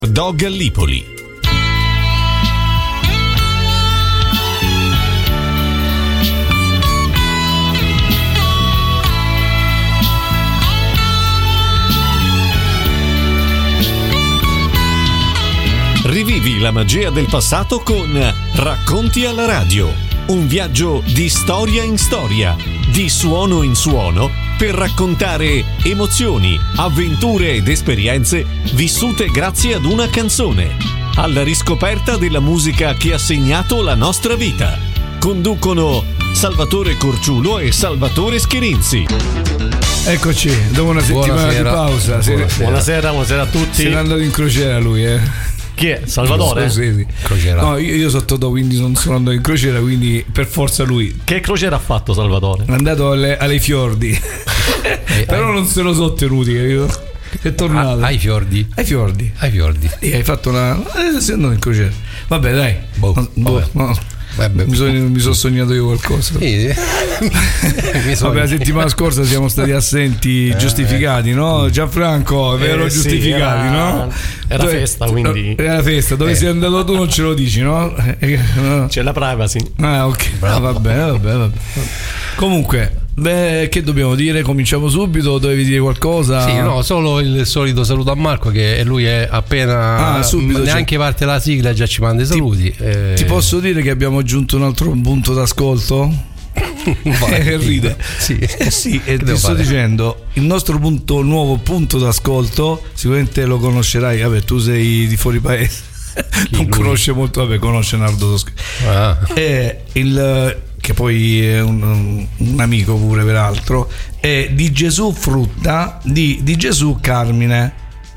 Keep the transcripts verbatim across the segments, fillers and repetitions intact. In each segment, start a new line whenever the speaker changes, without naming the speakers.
Do Gallipoli. Rivivi la magia del passato con Racconti alla radio. Un viaggio di storia in storia, di suono in suono, per raccontare emozioni, avventure ed esperienze vissute grazie ad una canzone. Alla riscoperta della musica che ha segnato la nostra vita. Conducono Salvatore Corciulo e Salvatore Schirinzi.
Eccoci, dopo una settimana
Buonasera.
di pausa.
Buonasera.
Buonasera, buonasera a tutti.
Se n'è andato in crociera lui, eh.
Chi è? Salvatore?
Sì, sì.
Crociera.
No, io, io sotto do, quindi non sono andato in crociera, quindi per forza lui.
Che crociera ha fatto Salvatore?
È andato alle, alle Fiordi.
Eh,
Però
ai,
non se lo so tenuti, capito? È tornato.
a- ai fiordi.
Ai Fiordi.
Ai fiordi.
E hai fatto una. Eh, sei andato in crociera. Vabbè, dai.
Boh,
No, boh,
vabbè.
no.
Vabbè.
Mi sono, mi sono sognato io qualcosa.
Sì. Mi sono-
Vabbè, la settimana scorsa siamo stati assenti giustificati, no? Gianfranco, è vero,
Eh, sì,
giustificati,
era-
no?
era
Dove-
festa, quindi-
Era festa, dove
Eh.
sei andato tu non ce lo dici, no? Eh, no.
C'è la privacy.
Ah, ok. Ah, va bene, va bene, va bene. Comunque, beh, che dobbiamo dire? Cominciamo subito, dovevi dire qualcosa?
Sì, no, solo il solito saluto a Marco, che lui è appena
Ah, subito,
neanche parte la sigla già ci manda i saluti. eh,
Ti posso dire che abbiamo aggiunto un altro punto d'ascolto?
vai.
Eh, ride.
Sì,
Eh sì, e
Che
ti
devo
sto
fare?
dicendo, il nostro punto, nuovo punto d'ascolto, sicuramente lo conoscerai, vabbè, tu sei di fuori paese, non
lui?
conosce molto, vabbè, conosce Nardo Toscano.
Ah,
È il, che poi è un, un amico pure peraltro, è di Gesù Frutta, di, di Gesù Carmine.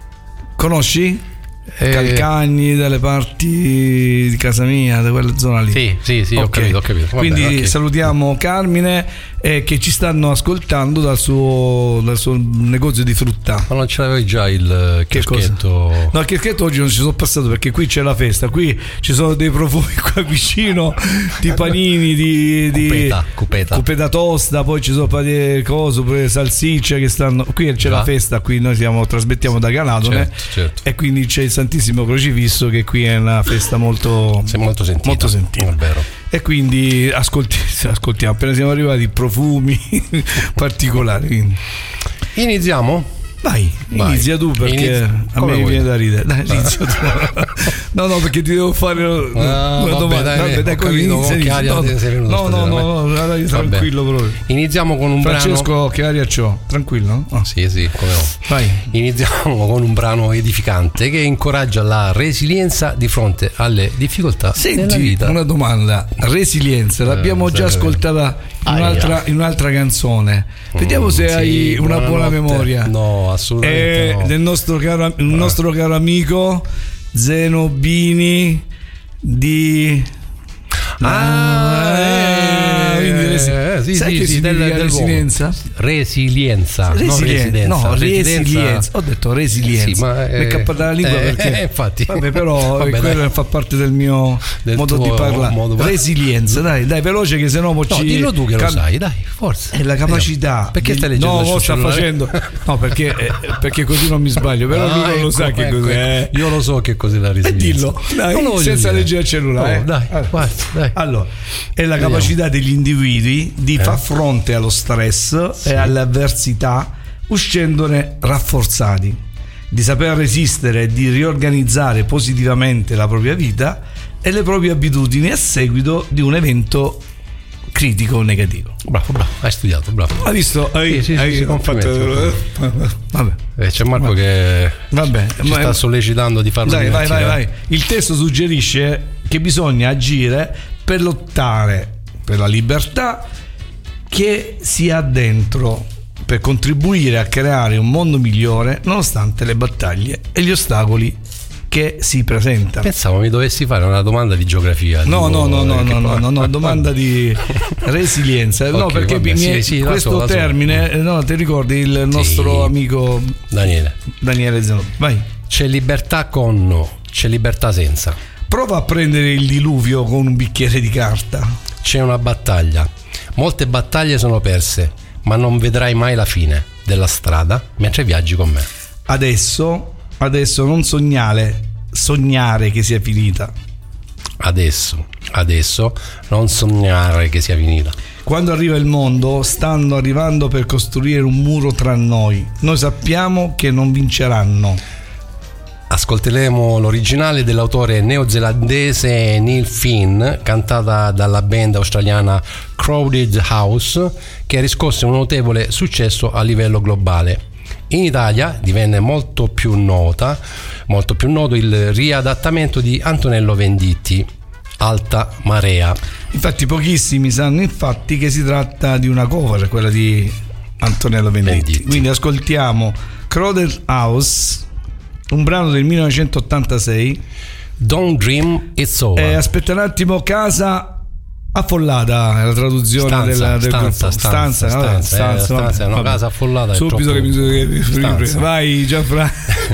Conosci?
eh,
Calcagni, dalle parti di casa mia, da quella zona lì.
Sì, sì, sì, ho
Ok.
capito, ho capito. Va
Quindi
bene, ok.
salutiamo Carmine, eh, che ci stanno ascoltando dal suo, dal suo negozio di frutta.
Ma non ce l'avevi già il
Che
chioschetto?
No, il chioschetto oggi non ci sono passato perché qui c'è la festa, qui ci sono dei profumi qua vicino, di panini, di, di
Cupeta, cupeta.
cupeta tosta, poi ci sono pari cose, pure salsicce che stanno. Qui c'è
Già.
la festa, qui noi siamo, trasmettiamo da Galatone,
Certo, certo.
e quindi c'è il Santissimo Crocifisso, che qui è una festa molto,
Sei molto sentita.
molto sentita.
È vero.
E quindi ascolti, ascoltiamo, appena siamo arrivati, profumi particolari. Quindi.
Iniziamo?
Vai,
Vai.
inizia tu perché
Inizia-
a
come
me
vuoi.
viene da ridere. Dai, inizia tu. No, no, perché ti devo fare una
vabbè,
domanda.
dai,
Vabbè, dai,
ho
come
capito,
inizia,
con che
inizia.
aria
No,
ti sei venuto
no, no,
stasera,
no, no, dai,
Vabbè.
tranquillo proprio.
Iniziamo con un
Francesco,
brano.
che aria c'ho? Tranquillo? Oh.
Sì, sì, come no.
Vai.
Iniziamo con un brano edificante che incoraggia la resilienza di fronte alle difficoltà della
Senti,
vita.
una domanda. Resilienza, l'abbiamo
Eh,
già
sì,
ascoltata in
Aia.
un'altra, in un'altra canzone. Vediamo se
Sì,
hai una buona
buonanotte.
memoria.
No, assolutamente
Eh,
no.
del nostro caro, il nostro caro amico Zeno Bini di
Ah,
eh, quindi resi-
eh, sì,
sai
sì,
che
sì,
significa
del- del
resilienza?
Resilienza, non
Resilien-
residenza.
no,
Residenza-
resilienza. Ho detto resilienza.
Sì, ma,
mi è
eh,
cappata la lingua
eh,
perché
eh, infatti.
vabbè, però
Vabbè,
eh, quello
dai.
fa parte del mio
Del
modo
tuo
di parlare.
modo-
Resilienza, dai, dai, veloce che sennò mo
No,
ci
dillo tu che
can-
lo sai, dai, forza.
È la capacità.
Vediamo. Perché
di-
stai leggendo
No,
sul
mo sta
cellulare?
facendo. No, perché, eh, perché così non mi sbaglio. Però lui
Ah,
non lo
ecco,
sa che
ecco,
cos'è.
ecco. Io lo so che cos'è la
E
resilienza.
dillo, dai,
Non lo voglio
senza
dire.
leggere il cellulare.
No, dai,
Allora.
guarda, dai.
Allora, è la
Vediamo.
capacità degli individui di far fronte allo stress e alle avversità uscendone rafforzati, di saper resistere e di riorganizzare positivamente la propria vita e le proprie abitudini a seguito di un evento critico o negativo.
Bravo, bravo, hai studiato, bravo.
Hai visto? Hai,
Sì, sì, sì,
hai-
sì,
ho
complimenti,
fatto- Vabbè,
Eh, c'è Marco che
vabbè.
ci
ma-
sta sollecitando di farlo.
Dai, vai, vai,
divertire.
vai. Il testo suggerisce che bisogna agire per lottare per la libertà che si ha dentro, per contribuire a creare un mondo migliore nonostante le battaglie e gli ostacoli che si presentano.
Pensavo mi dovessi fare una domanda di geografia.
No,
tipo,
no, no, no,
eh, che
no, no,
poi-
no, no, domanda di resilienza. No,
Ok,
perché
vabbè,
mi-
sì, sì, la
questo
so, la so.
termine, eh, no, ti ricordi il nostro
Sì.
amico
Daniele,
Daniele Zeno? Vai.
c'è libertà con no, c'è libertà senza.
Prova a prendere il diluvio con un bicchiere di carta.
C'è una battaglia. Molte battaglie sono perse, ma non vedrai mai la fine della strada mentre viaggi con me.
Adesso, adesso non sognare sognare che sia finita.
Adesso, adesso non sognare che sia finita.
Quando arriva il mondo, stanno arrivando per costruire un muro tra noi. Noi sappiamo che non vinceranno.
Ascolteremo l'originale dell'autore neozelandese Neil Finn, cantata dalla band australiana Crowded House, che ha riscosso un notevole successo a livello globale. In Italia divenne molto più nota, molto più noto il riadattamento di Antonello Venditti, Alta Marea. Infatti
pochissimi sanno infatti che si tratta di una cover, quella di Antonello Venditti. Venditti. Quindi ascoltiamo Crowded House, un brano del millenovecentottantasei.
Don't Dream It's Over.
Eh, aspetta un attimo, Casa Affollata è la traduzione
stanza,
della, del
stanza,
gruppo.
Stanza,
stanza, vabbè,
stanza,
stanza,
vabbè, stanza,
vabbè.
Una casa affollata.
Subito che mi
stanza.
Vai Gianfranco.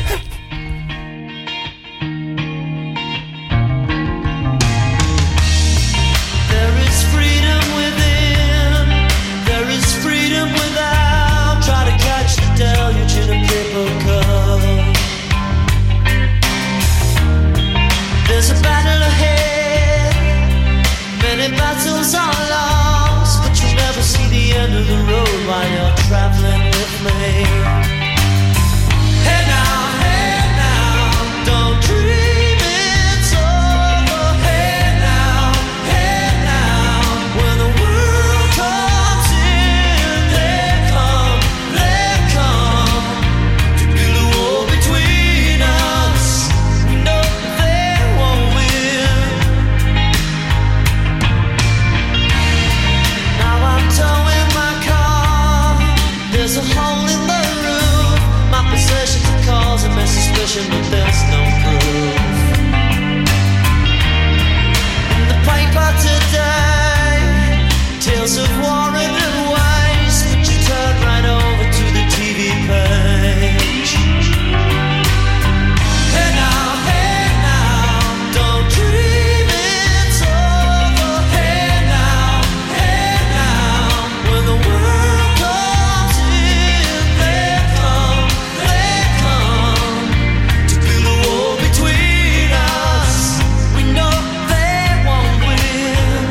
There's a battle ahead, many battles are lost, but you'll never see the end of the road while you're traveling with me. Hey now, hey now, don't dream it's over. Hey now, hey now, when the world comes in, they come, they come to build a wall between us. We know they won't win. Now I'm towing my car. There's a hole in the roof. My possessions are causing me suspicion, but there's no proof. In the paper today, tales of war and waste, but you turn right over to the T V page. Hey now, hey now, don't dream it's over. Hey now, hey now, when the world comes in, they come, they come to build a wall between us. We know they won't win.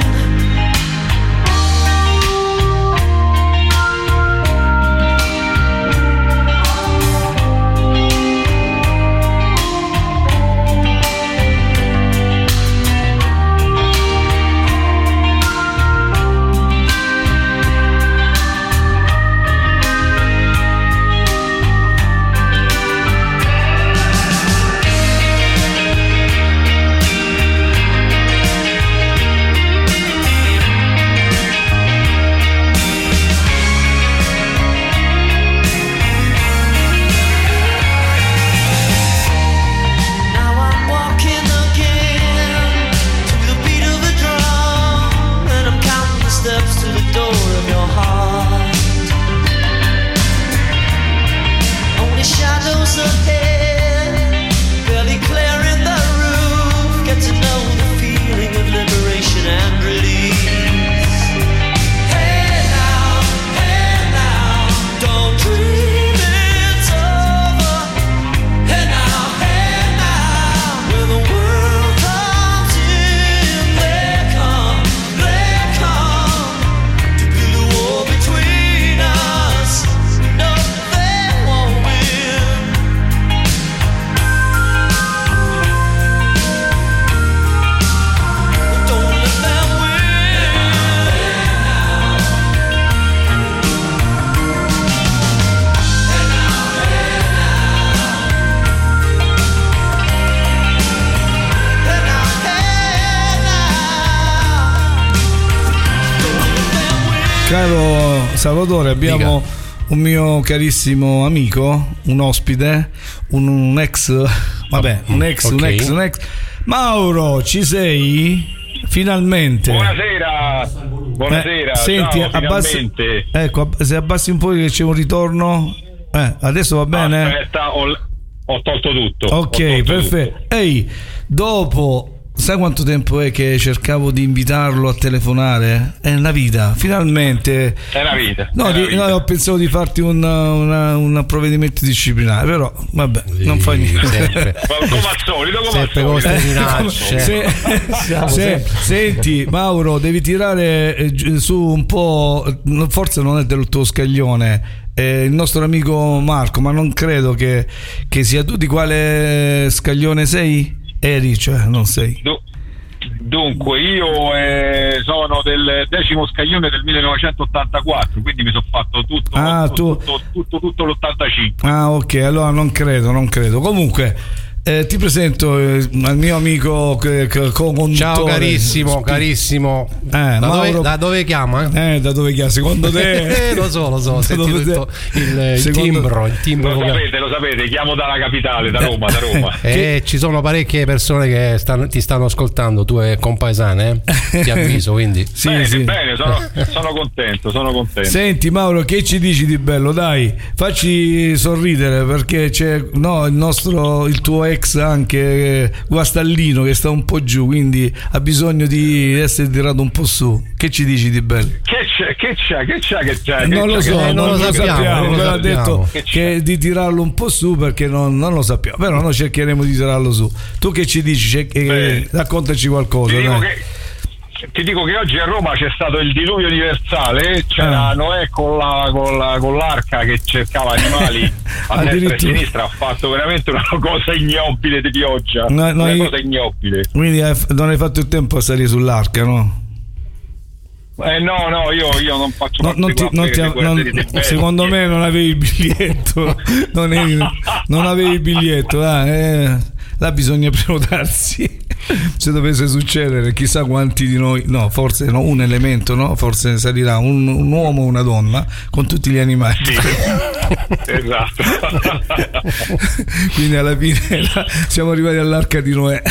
Now I'm walking again to the beat of a drum, and I'm counting the steps to the door of your heart. Only shadows ahead, barely clearing the roof. Get to know the feeling of liberation and release. Hey now, hey now, don't dream it's over. Hey now, hey now, when the world comes in, they come, they come to build a wall between us. No, they won't win. Don't let them win. Hey now, hey now, hey now. Don't let them win.
Caro Salvatore, abbiamo un mio carissimo amico, un ospite, un, un ex, vabbè, un ex, un
Ok.
ex, un ex. Mauro, ci sei? Finalmente.
Buonasera, buonasera.
Eh, senti,
ciao,
abbassi,
finalmente.
ecco, se abbassi un po' che c'è un ritorno. Eh, adesso va bene?
Aspetta, ho, ho tolto tutto.
Ok,
ho tolto
perfetto.
tutto.
Ehi, dopo sai quanto tempo è che cercavo di invitarlo a telefonare? È una vita, finalmente.
È una vita.
No,
è una
di,
vita.
no, ho pensato di farti un, una, un provvedimento disciplinare, però vabbè,
Sì,
non fa niente.
sempre.
Come al solito, come al
Sempre con
solito.
queste minacce.
Se- se- senti Mauro, devi tirare eh, gi- su un po', forse non è del tuo scaglione, eh, il nostro amico Marco, ma non credo che, che sia tu. Di quale scaglione sei? Eri, cioè non sei.
Du- Dunque, io eh, sono del decimo scaglione del millenovecentottantaquattro, quindi mi sono fatto tutto,
Ah,
tutto,
tu-
tutto, tutto, tutto l'ottantacinque.
Ah, ok, allora non credo, non credo. Comunque eh, ti presento eh, al mio amico che, che, co-conduttore.
Ciao carissimo, carissimo.
Eh,
da,
Mauro-
dove, da dove chiama?
Eh, da dove chiama? Secondo te?
Eh, lo so, lo so, ho
Da
sentito
dove
tutto
te-
il, il
Secondo-
timbro, il timbro
Lo
vocale.
sapete, lo sapete, chiamo dalla capitale, da Roma, da Roma.
Eh, ci sono parecchie persone che stanno- ti stanno ascoltando, tu e compaesane, eh? Ti avviso, quindi.
Sì,
bene,
sì.
bene, sono, sono contento, sono contento.
Senti Mauro, che ci dici di bello? Dai, facci sorridere, perché c'è no, il nostro, il tuo ex anche eh, Guastallino che sta un po' giù, quindi ha bisogno di essere tirato un po' su. Che ci dici di bello?
Che c'è, che c'è, che c'è, che c'è?
Eh, non
che
lo
c'è,
so,
che-
eh,
non, lo sappiamo,
non lo
me l'ha
sappiamo.
detto
Che c'è?
che di tirarlo un po' su, perché non, non lo sappiamo, però noi cercheremo di tirarlo su. Tu che ci dici? C'è- eh,
Beh,
raccontaci qualcosa.
Ti dico,
dai.
che, ti dico che oggi a Roma c'è stato il diluvio universale, c'era
Ah.
Noè con, la, con, la, con l'arca che cercava animali a destra e a
Addirittura.
sinistra, ha fatto veramente una cosa ignobile di pioggia,
No, no,
una
io-
cosa ignobile.
Quindi hai- non hai fatto il tempo a salire sull'arca, no?
Eh no, no, io, io non faccio
No,
parte
non ti-
qua
non
per
ti-
le guardie
non-
di Tibet.
secondo me non avevi il biglietto. non, eri- non avevi il biglietto. Ah, eh, là bisogna prenotarsi. Se dovesse succedere, chissà quanti di noi, no, forse no, un elemento, no, forse salirà un, un uomo o una donna con tutti gli animali.
Sì. Esatto.
Quindi alla fine là, siamo arrivati all'arca di Noè.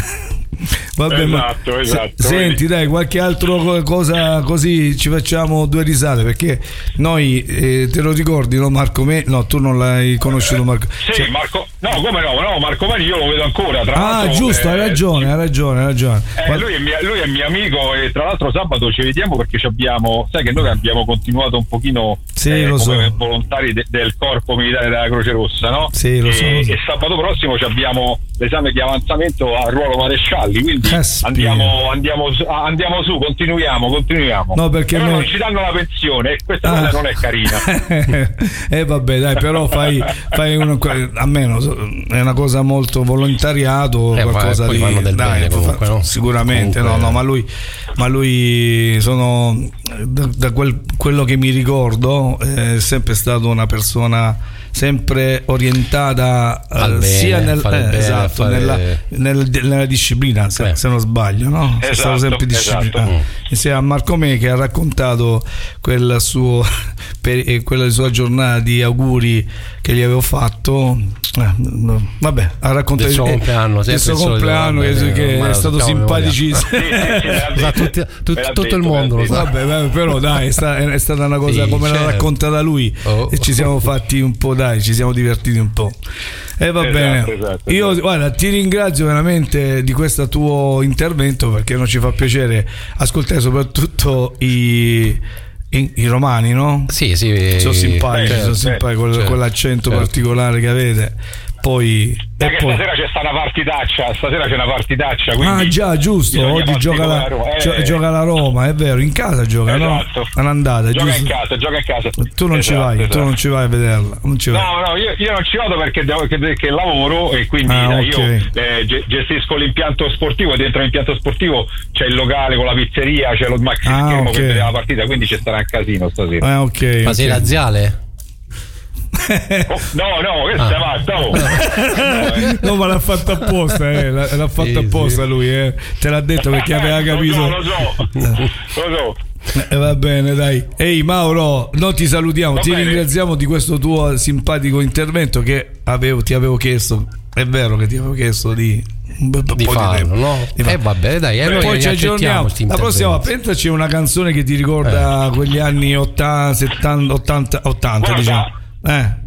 Vabbè,
Esatto,
ma,
esatto.
se- senti, dai, qualche altra cosa così ci facciamo due risate, perché noi eh, te lo ricordi, no, Marco Me? No, tu non l'hai conosciuto, Marco.
Sì,
Cioè-
Marco, no, come no, no, Marco Mani io lo vedo ancora. Tra
ah,
l'altro,
giusto,
eh,
hai ragione, hai ragione, hai ragione.
Eh,
Guarda-
lui, è mia- lui è mio amico e tra l'altro sabato ci vediamo perché ci abbiamo, sai che noi abbiamo continuato un pochino
Sì,
eh,
lo
come
so.
volontari de- del corpo militare della Croce Rossa, no?
Sì, lo
e,
so, lo so.
e sabato prossimo ci abbiamo l'esame di avanzamento a ruolo marescialli, quindi
Caspita.
andiamo, andiamo, su, ah, andiamo su, continuiamo, continuiamo.
No, perché
Però
noi-
non ci danno la pensione e questa
Ah.
cosa non è carina.
eh vabbè, dai, però fai, fai una, almeno è una cosa molto volontariato,
Eh,
qualcosa
poi
di
fanno del
dai,
bene comunque,
fa-
no?
sicuramente
Comunque-
no, no, ma lui ma lui sono da, da quel, quello che mi ricordo è sempre stato una persona sempre orientata eh,
Al bene,
sia nel,
fare
eh,
bene,
esatto,
fare-
nella, nel- nella disciplina, se,
Eh.
se non sbaglio, no? È stato
Esatto,
sempre
esatto.
disciplinato.
Mm.
Insieme a Marco Me, che ha raccontato quel suo per, eh, quella sua giornata di auguri che gli avevo fatto. Eh, no, vabbè, ha raccontato
Del suo
eh,
compleanno,
del
sempre
suo
il solito,
compleanno,
vabbè,
che, che
ormai
è
lo
stato
sappiamo,
simpaticissimo.
Sì, sì, sì, me l'ha
Sa
detto.
tutti- tut-
Me l'ha
tutto
detto,
il
me l'ha
mondo lo
detto.
sa.
Vabbè, vabbè, però dai, è, sta- è stata una cosa
Sì,
come l'ha
certo.
raccontata lui
Oh.
e ci siamo fatti un po', dai, ci siamo divertiti un po'. E va
Esatto,
bene,
esatto,
io
esatto.
guarda, ti ringrazio veramente di questo tuo intervento, perché non ci fa piacere ascoltare soprattutto i, i, i romani, no?
Sì, sì.
Sono simpatici,
certo,
sono simpatici con
certo,
quell'accento
certo.
particolare che avete. Poi,
Dai
e
che
poi
stasera c'è sta una partitaccia, stasera c'è una partitaccia. Quindi
ah già, giusto,
bisogna
oggi
farsi
gioca
come
la,
Roma. Eh,
gio- gioca la Roma, è vero, in casa gioca,
Esatto.
no? Un'andata,
Gioca
giusto?
in casa, gioca in casa.
Tu non ci
Esatto,
vai, tu
esatto.
non ci vai a vederla, non ci vai.
No, no, io, io non ci vado perché, devo, che, che lavoro e quindi
Ah,
dai,
ok.
io eh, ge- gestisco l'impianto sportivo e dentro l'impianto sportivo c'è il locale con la pizzeria, c'è lo maxi
Ah,
schermo
ok.
che vede la partita, quindi ci sarà un casino stasera.
Ah, ok.
Ma
ok.
sei laziale?
Oh, no, no, questo
Ah.
è matta, oh.
No, ma l'ha fatto apposta, eh, l'ha, l'ha fatto
Sì,
apposta
sì.
lui, eh. Te l'ha detto perché aveva capito.
Lo so, lo so, lo so.
Eh, va bene, dai. Ehi Mauro, noi ti salutiamo,
Va
ti
bene.
ringraziamo di questo tuo simpatico intervento che avevo, ti avevo chiesto. È vero che ti avevo chiesto di un bel po'
Di
di
farlo,
tempo.
no?
Di farlo.
Eh vabbè, dai, e noi
Poi ci
accettiamo
aggiorniamo.
sti
La prossima
interventi.
pensaci una canzone che ti ricorda quegli anni ottanta, settanta, ottanta, ottanta
Guarda,
diciamo. Eh.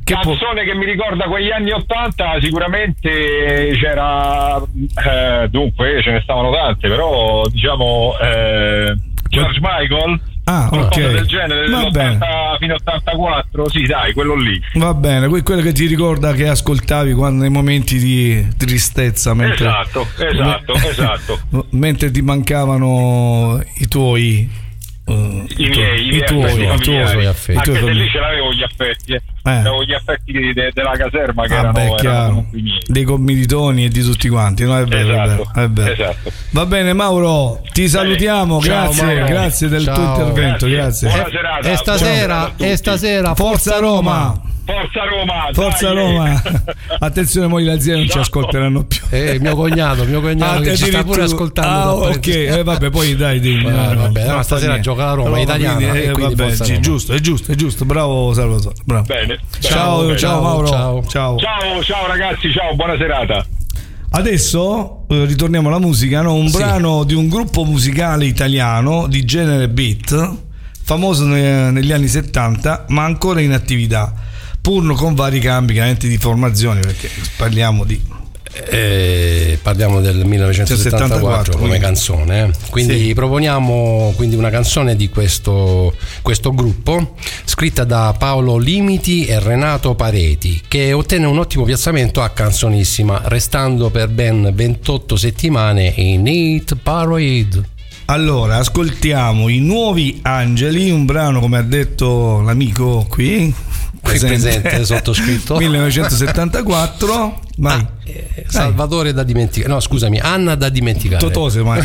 Che
canzone po- che mi ricorda quegli anni ottanta, sicuramente c'era eh, dunque ce ne stavano tante, però diciamo eh, George Michael,
ah, ok,
del genere, dell'ottanta fino all'ottantaquattro, sì dai, quello lì.
Va bene, quello che ti ricorda che ascoltavi quando nei momenti di tristezza, mentre,
esatto, esatto,
me-
esatto.
mentre ti mancavano i tuoi Uh,
i miei, i,
i tuoi,
affetti,
i tuoi affetti,
anche
i tuoi
se lì
famigli.
ce l'avevo gli affetti, eh.
Eh.
Avevo gli affetti de- de- della caserma che
ah,
erano,
beh,
erano i miei.
dei commilitoni e di tutti quanti, no? È vero,
esatto,
è vero, è vero.
esatto.
Va bene Mauro, ti salutiamo,
Ciao,
grazie,
Mauro.
grazie del
Ciao.
tuo intervento, grazie.
Buona
E,
serata,
e stasera,
buona serata a
e
tutti.
stasera
Forza Roma!
Forza Roma,
Forza
dai.
Roma! Attenzione, mo' le aziende non ci
Ciao.
ascolteranno più.
Eh, mio cognato, mio cognato
Ah,
che ci sta pure
addirittura-
ascoltando.
Ah,
da
ok,
parentesi.
eh, vabbè, poi dai, dimmi.
Eh,
no, no,
vabbè,
no,
no,
fa
stasera
niente.
gioca la Roma,
Roma,
italiana,
quindi,
e
eh,
quindi
vabbè,
Forza
sì,
Roma.
giusto, è giusto, è giusto. Bravo Salvatore. Bravo.
Bene,
Ciao,
bene.
ciao, Mauro.
ciao.
Ciao.
Ciao, ciao ragazzi, ciao, buona serata.
Adesso eh, ritorniamo alla musica, no? Un
Sì.
brano di un gruppo musicale italiano di genere beat, famoso ne- negli anni settanta, ma ancora in attività, pur con vari cambi chiaramente di formazione, perché parliamo di
Eh, parliamo del millenovecentosettantaquattro
settantaquattro,
come
quindi.
canzone, eh. Quindi
Sì.
proponiamo quindi una canzone di questo, questo gruppo, scritta da Paolo Limiti e Renato Pareti, che ottenne un ottimo piazzamento a Canzonissima, restando per ben ventotto settimane in Hit Parade.
Allora, ascoltiamo I Nuovi Angeli, un brano, come ha detto l'amico qui
Qui presente, sottoscritto.
millenovecentosettantaquattro. Vai.
Ah, eh, Salvatore da dimenticare, no scusami, Anna da dimenticare.
Totose, mai.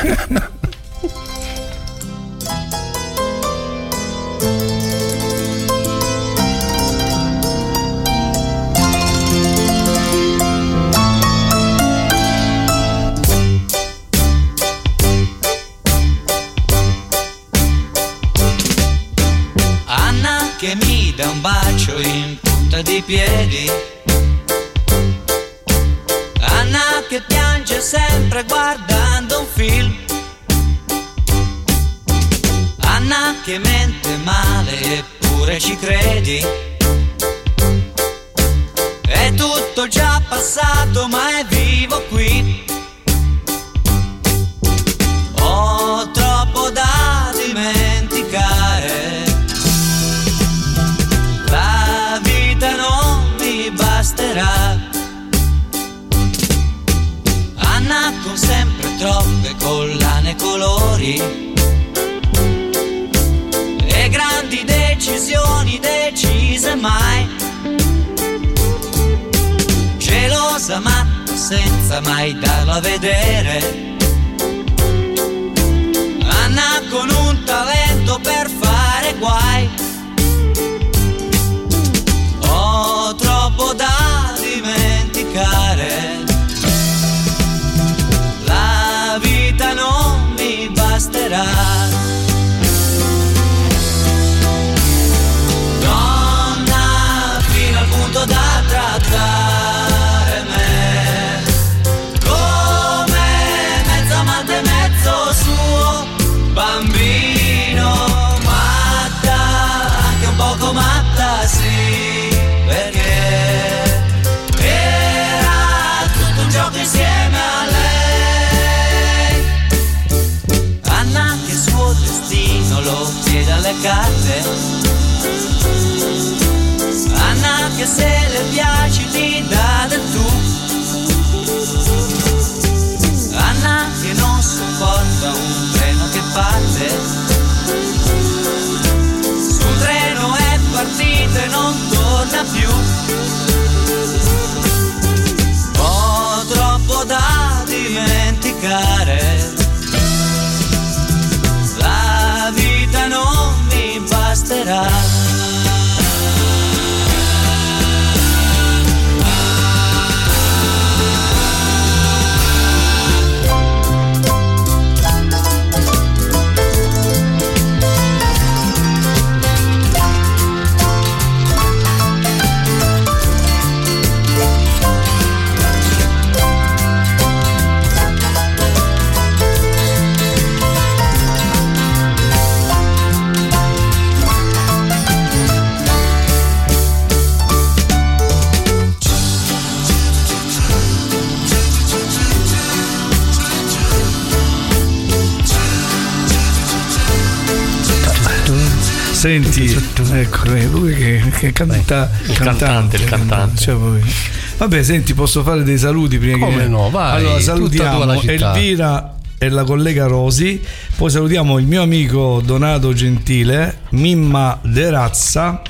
Anna che mi dà un bacio in punta di piedi, Anna che piange sempre guardando un film, Anna che mente male eppure ci credi, è tutto già passato ma è vivo qui, ho troppo da dimenticare, la vita non mi basterà. Anna con sempre troppe collane colori e grandi decisioni decise mai, gelosa matta senza mai darlo a vedere, Anna con un talento per fare guai, ho troppo da dimenticare, la vita non mi basterà. Donna fino al punto da trattare me come mezzo amante, mezzo suo bambino, matta, anche un poco matta, sì, perché era tutto un gioco insieme a lei. Anna che il suo destino lo chiede alle carte, Anna che se le piaci ti dà del tu, Anna che non sopporta un treno che parte, sul treno è partito e non torna più, ho troppo da dimenticare, la vita non mi basterà.
Senti, ecco, lui che, che canta,
il cantante, il cantante.
Cioè, poi- vabbè, senti, posso fare dei saluti prima
Come
che...
no, vai,
allora,
tutta
salutiamo
tua la città.
Elvira e la collega Rosi, poi salutiamo il mio amico Donato Gentile, Mimma De Razza,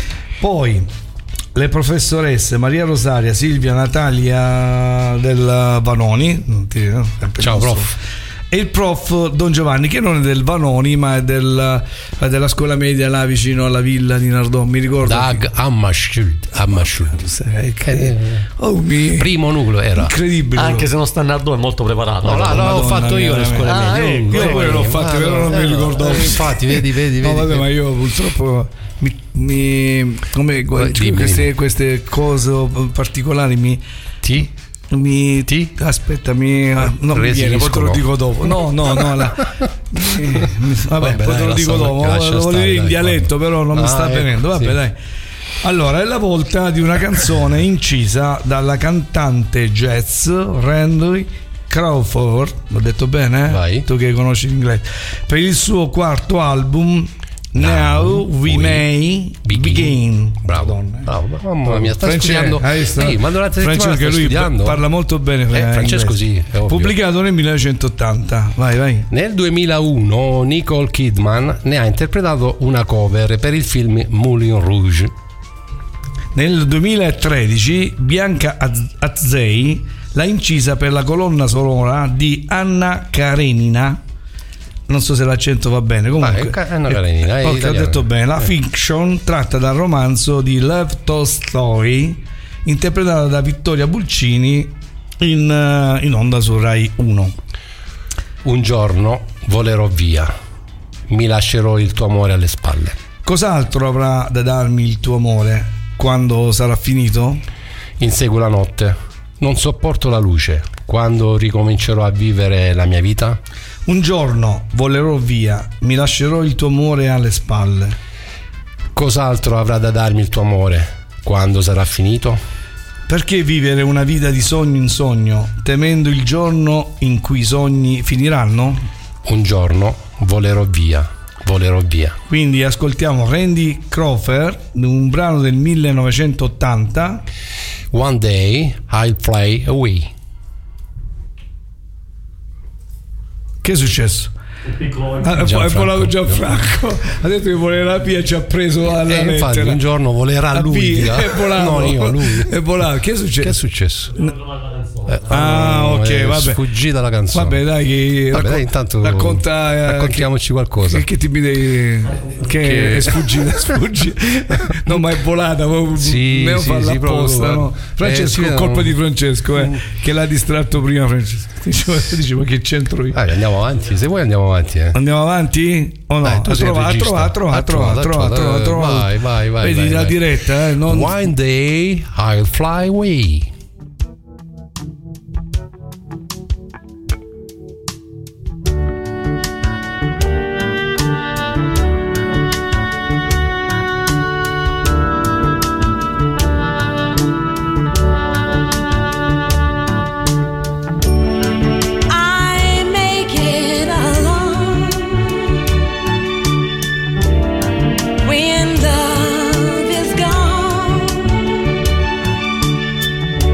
poi le professoresse Maria Rosaria, Silvia, Natalia del Vanoni, non ti- no, sempre
Ciao,
il nostro-
prof.
e il prof Don Giovanni, che non è del Vanoni ma è del, è della scuola media là vicino alla villa di Nardò, mi ricordo.
Dag Hammarskjöld. Hammarskjöld.
Sai, che- oh, mi-
Primo nucleo era.
incredibile.
Anche se non sta Nardò è molto preparato.
No, là, l'ho
Madonna
fatto
mia,
io le scuole
veramente.
medie.
Ah,
Oh,
io
vedi,
pure l'ho fatto,
ah,
però non mi
eh,
ricordavo.
eh, infatti, vedi, vedi,
No,
vedi.
vabbè, ma io purtroppo mi, mi come
Dimmi,
queste,
dimmi.
queste cose particolari mi
Ti?
mi
Ti?
aspetta mi non mi viene, poi te lo
Resiliscono.
dico dopo. No, no, no, la, mi- mi- vabbè,
Vabbè,
poi te
dai,
lo dico
lascia-
dopo.
lascia
Lo volevo
stare,
dire in
dai,
dialetto,
guarda.
però non mi
Ah,
sta
ecco,
venendo. Vabbè,
sì.
dai. Allora, è la volta di una canzone incisa dalla cantante jazz Randy Crawford, l'ho detto bene? eh?
Vai.
Tu che conosci l'inglese, per il suo quarto album Now, We,
We
May
Begin.
Begin.
Bravo,
Madonna.
bravo, mamma mia, sta
Francesco,
studiando.
hai visto?
Sì, ma durante la settimana
Francesco, che
stai
lui
studiando.
parla molto bene.
Eh, Francesco
inglese.
sì, è ovvio.
Pubblicato nel millenovecentottanta. Vai, vai.
Nel duemilauno Nicole Kidman ne ha interpretato una cover per il film Moulin Rouge.
Nel duemilatredici Bianca Az- Azzei l'ha incisa per la colonna sonora di Anna Karenina. Non so se l'accento va bene. Comunque,
Ah, è Anna Karenina, è
ok, ho
italiana.
detto bene. La
Eh.
fiction tratta dal romanzo di Lev Tolstoi, interpretata da Vittoria Pulcini in, eh, in onda su Rai uno.
Un giorno volerò via, mi lascerò il tuo amore alle spalle.
Cos'altro avrà da darmi il tuo amore quando sarà finito?
Insegue la notte, non sopporto la luce. Quando ricomincerò a vivere la mia vita,
Un giorno volerò via, mi lascerò il tuo amore alle spalle.
cos'altro avrà da darmi il tuo amore quando sarà finito?
Perché vivere una vita di sogno in sogno, temendo il giorno in cui i sogni finiranno?
Un giorno volerò via, volerò via.
Quindi ascoltiamo Randy Crawford, un brano del millenovecentottanta.
One day I'll fly away.
Che è successo? Ah, è
Gianfranco.
volato Gianfranco, ha detto che voleva via, ci ha preso alla
E infatti
lettera.
un giorno volerà
Ah,
lui
via,
via.
è volato.
No, io lui.
È volato. Che è successo?
Che è successo? Eh,
Ah,
no,
ok,
è
vabbè.
Sfuggita la canzone.
Vabbè, dai, che
Vabbè,
raccon-
dai, intanto
racconta, eh,
raccontiamoci qualcosa.
Che, che ti mi devi. Che,
Che-
è sfuggita, è sfuggita. No, ma è volata.
Sì,
me lo
sì,
farla
sì, proprio,
apposta.
guarda.
No? Francesco,
Eh, sì,
colpa
no.
di Francesco, eh, che l'ha distratto prima. Francesco dicevo, dicevo che c'entro io.
Dai, andiamo avanti, se vuoi andiamo avanti. Eh.
Andiamo avanti o no?
Dai, tu
Ha
sei il
trovato, ha
regista.
trovato, ha
Ha
trovato, ha
trovato,
trovato, ha
eh,
trovato.
vai, vai, vai,
Vedi
vai,
la
vai.
diretta, eh, non...
One day I'll fly away.
I make it alone when love is gone.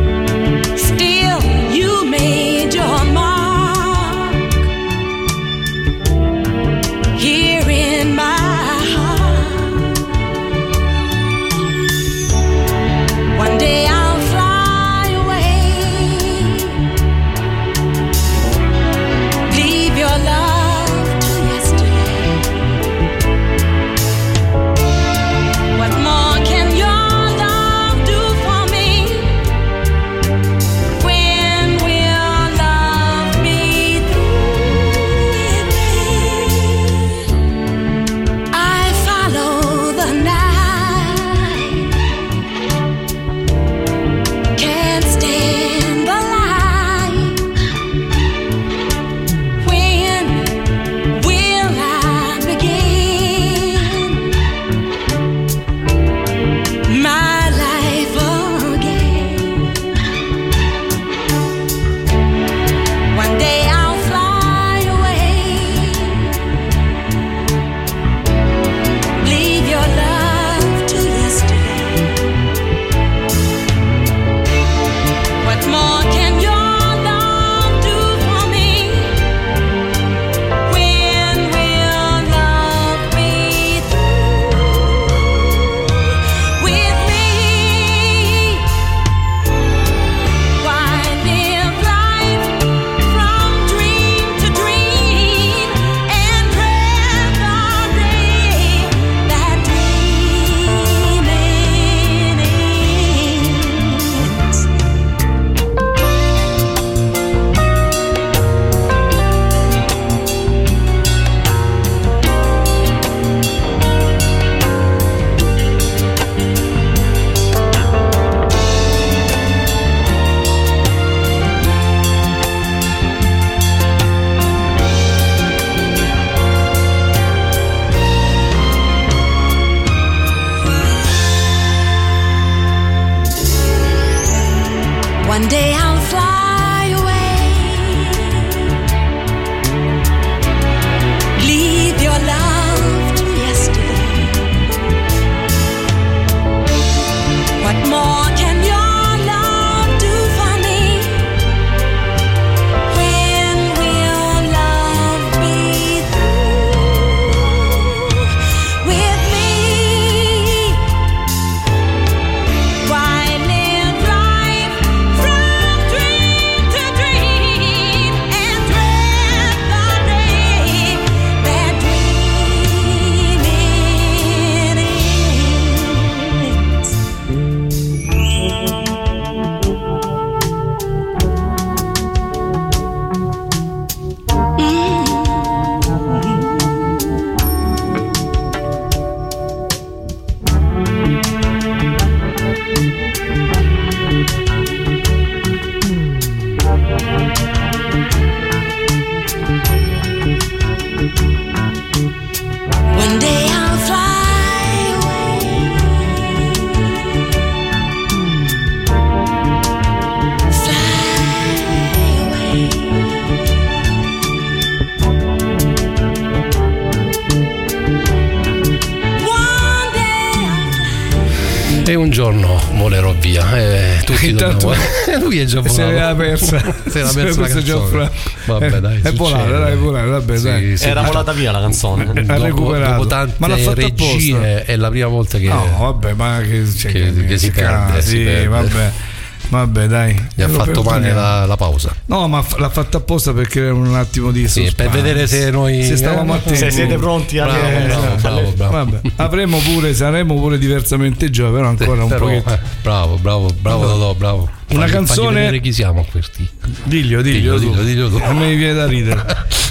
E un giorno volerò via. E tutti
Intanto
dobbiamo... lui è già volato.
Se l'era persa.
Se l'era persa la canzone. Vabbè, dai,
è volata, dai, è volata, vabbè,
sì,
dai.
sì,
Era
sì.
volata via la canzone.
Ha
Dopo,
recuperato.
dopo tante
Ma l'ha fatto
regie
apposta.
è la prima volta che,
No, vabbè, ma che, cioè,
che,
che,
che si perde.
sì,
si perde.
vabbè. Vabbè, dai.
Gli ha
Lo
fatto male
perdoniamo.
la, la pausa.
No, ma f- l'ha fatta apposta per creare un attimo di
Sì, per
suspense.
vedere se noi
se stavamo
eh,
attenti.
Se siete pronti a
Bravo,
Eh,
bravo, bravo, bravo.
Vabbè, avremo pure, saremo pure diversamente già, però ancora un
Però,
pochetto.
eh, bravo, bravo, bravo, Dodò, bravo.
Una
Fagli-
canzone-
fagli vedere chi siamo questi.
Diglio, diglio,
Diglio,
tu.
diglio, diglio tu.
A me mi viene da ridere.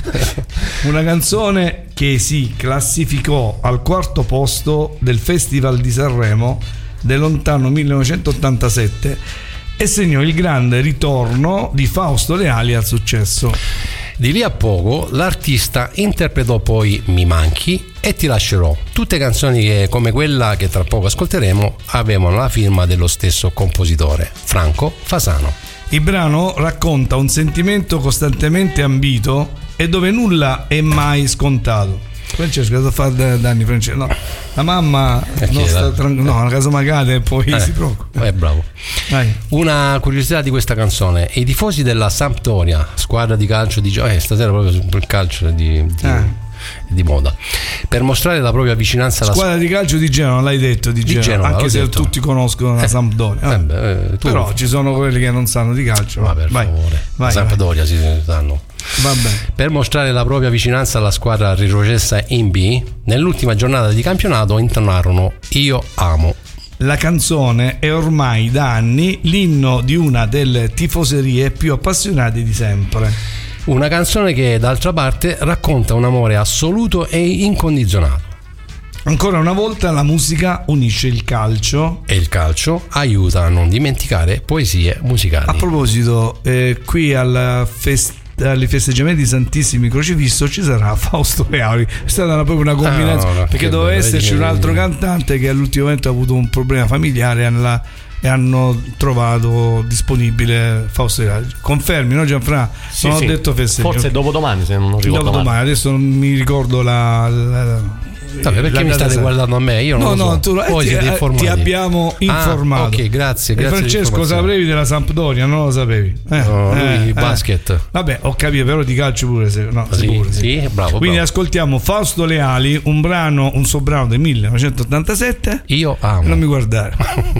Una canzone che si classificò al quarto posto del Festival di Sanremo del lontano millenovecentottantasette e segnò il grande ritorno di Fausto Leali al successo.
Di lì a poco l'artista interpretò poi Mi manchi e Ti lascerò, tutte canzoni che, come quella che tra poco ascolteremo, avevano la firma dello stesso compositore, Franco Fasano.
Il brano racconta un sentimento costantemente ambito e dove nulla è mai scontato. Francesco, cosa fa da, da anni Francesco? No, la mamma non sta tran- no, a casa magari e poi
Eh,
si preoccupa.
Eh, bravo.
Dai.
Una curiosità di questa canzone: i tifosi della Sampdoria, squadra di calcio di gio- eh, stasera proprio il calcio è di, di,
Ah.
di moda, per mostrare la propria vicinanza alla
Squadra di calcio di Genova, l'hai detto di Genova,
Genova,
anche
l'ho
se
detto.
tutti conoscono la
Eh,
Sampdoria.
eh, beh, eh, tu-
Però ci sono quelli che non sanno di calcio.
Ma per
vai,
favore,
vai,
Sampdoria si sanno.
vai. Vabbè.
Per mostrare la propria vicinanza alla squadra ritrocessa in B, nell'ultima giornata di campionato intonarono Io amo.
La canzone è ormai da anni l'inno di una delle tifoserie più appassionate di sempre.
Una canzone che d'altra parte racconta un amore assoluto e incondizionato.
Ancora una volta la musica unisce il calcio.
E il calcio aiuta a non dimenticare poesie musicali.
A proposito, eh, qui al fest- agli festeggiamenti di Santissimi Crocifisso ci sarà Fausto Leali. È stata una, proprio una combinazione,
Ah, no, no,
perché
che
doveva
bello,
esserci
vedi,
un altro
vedi.
cantante che all'ultimo momento ha avuto un problema familiare e hanno, e hanno trovato disponibile Fausto Leali. Confermi, no Gianfra?
Sì,
non
sì.
ho detto festeggiamenti.
Forse dopodomani, se non ricordo
Dopo
male.
domani, adesso non mi ricordo la, la
Vabbè, perché
la
mi
data
state
esatta.
guardando a me? Io non
No,
lo so.
no, tu, eh,
Voi
ti,
siete
eh,
informati.
ti abbiamo informato.
Ah, ok, grazie,
E
grazie.
Francesco,
dell'informazione.
sapevi della Sampdoria? Non lo sapevi? Eh,
No, lui
eh,
basket.
eh. Vabbè, ho capito, però di calcio pure. Se, no,
Sì,
sicuro, sì.
sì, bravo,
Quindi
bravo.
ascoltiamo Fausto Leali, un brano, un suo brano del millenovecentottantasette.
Io amo.
Non mi guardare.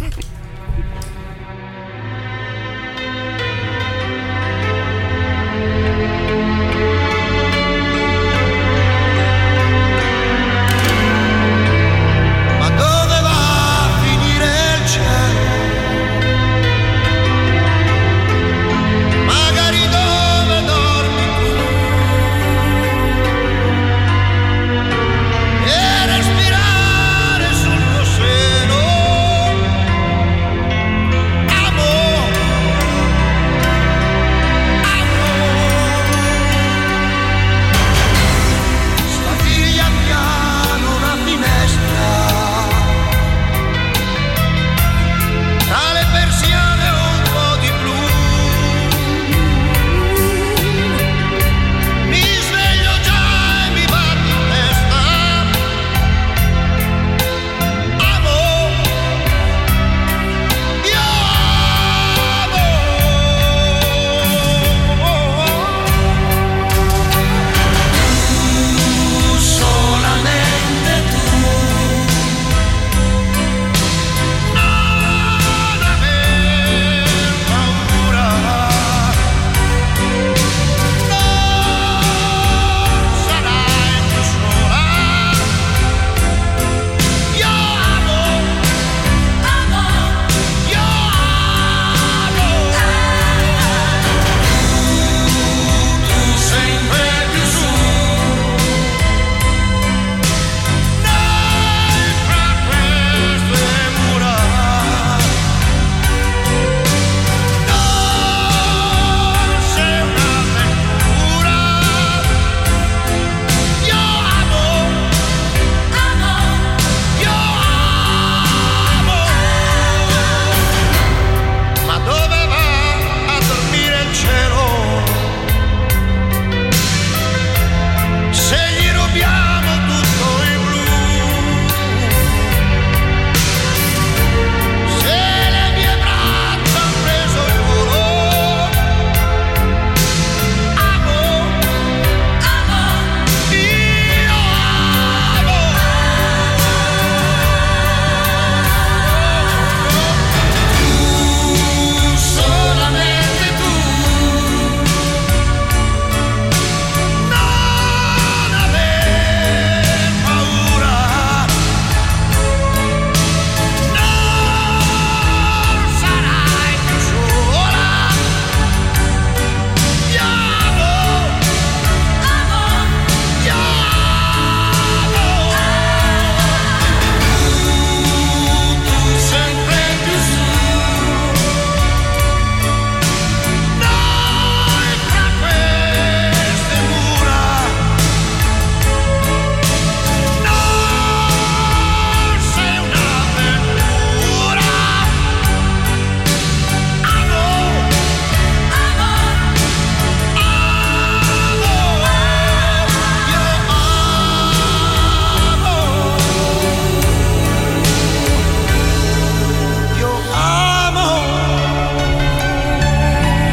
Ma dove va a finire il cielo? Magari dove dormi tu e respirare sul tuo seno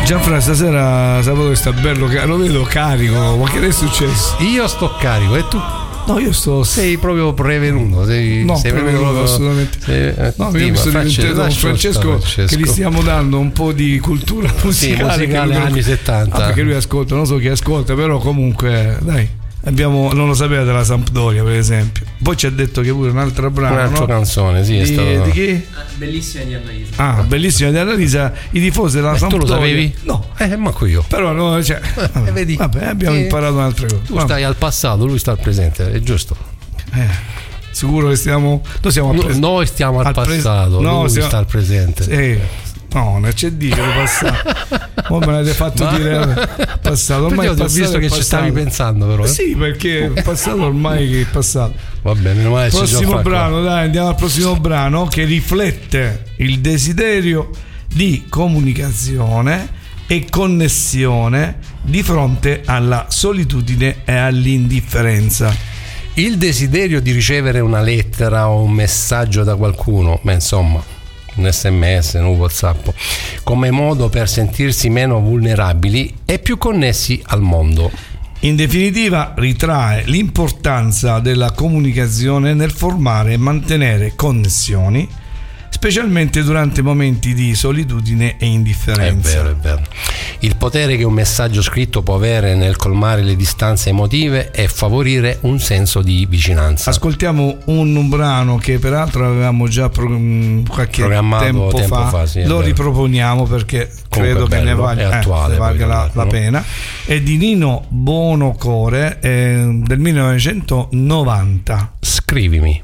Gianfranco, stasera sabato sta bello, lo vedo carico, ma che è successo?
Io sto carico e tu?
No, io sto.
Sei proprio prevenuto. Sei,
no,
sei
prevenuto
proprio
assolutamente.
Sei, eh,
no, io mi sono diventato con Francesco, Francesco che gli stiamo dando un po' di cultura musicale,
sì, musicale
lui,
anni settanta.
Ah, perché lui ascolta, non so chi ascolta, però comunque dai. Abbiamo, non lo sapeva della Sampdoria, per esempio. Poi ci ha detto che pure un'altra brana,
un'altra
no?
canzone, sì, è
di,
stato...
di chi?
Bellissima di Annalisa.
Ah, bellissima di Annalisa. I tifosi della
eh,
Sampdoria.
Tu lo sapevi?
No,
eh, manco io.
Però no, cioè, vabbè,
eh, vedi?
vabbè, abbiamo
eh,
imparato un'altra cosa.
Tu stai al passato, lui sta al presente, è giusto?
Eh, sicuro che stiamo. Noi, siamo al
no,
pres-
noi stiamo al,
al pres-
passato,
no,
lui
siamo...
sta al presente.
Sì. No, non c'è di che passato. Ora me l'avete fatto
Ma...
dire passato. Ormai
ho visto che ci stavi pensando, però. Eh?
Sì, perché è passato ormai che è passato.
Va bene, meno male.
Prossimo brano, dai, andiamo al prossimo brano che riflette il desiderio di comunicazione e connessione di fronte alla solitudine e all'indifferenza.
Il desiderio di ricevere una lettera o un messaggio da qualcuno, ma insomma, un sms, un WhatsApp, come modo per sentirsi meno vulnerabili e più connessi al mondo.
In definitiva, ritrae l'importanza della comunicazione nel formare e mantenere connessioni, specialmente durante momenti di solitudine e indifferenza.
È vero, è vero. Il potere che un messaggio scritto può avere nel colmare le distanze emotive e favorire un senso di vicinanza.
Ascoltiamo un, un brano che peraltro avevamo già pro, qualche tempo,
tempo
fa,
fa sì,
lo riproponiamo perché credo che ne valga,
attuale,
eh, valga la, la pena. È di Nino Buonocore, eh, del millenovecentonovanta.
Scrivimi.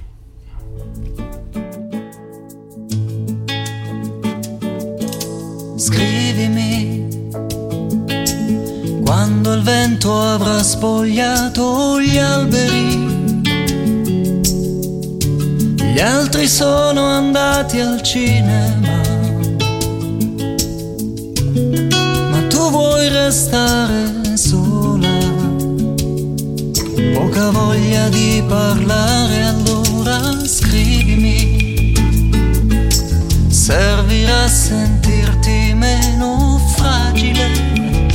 Scrivimi quando il vento avrà spogliato gli alberi, gli altri sono andati al cinema, ma tu vuoi restare sola, poca voglia di parlare, allora scrivimi, servirà a sentirti meno fragile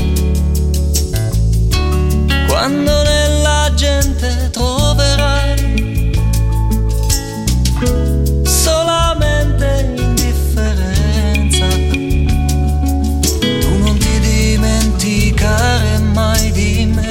quando nella gente troverai solamente indifferenza. Tu non ti dimenticare mai di me.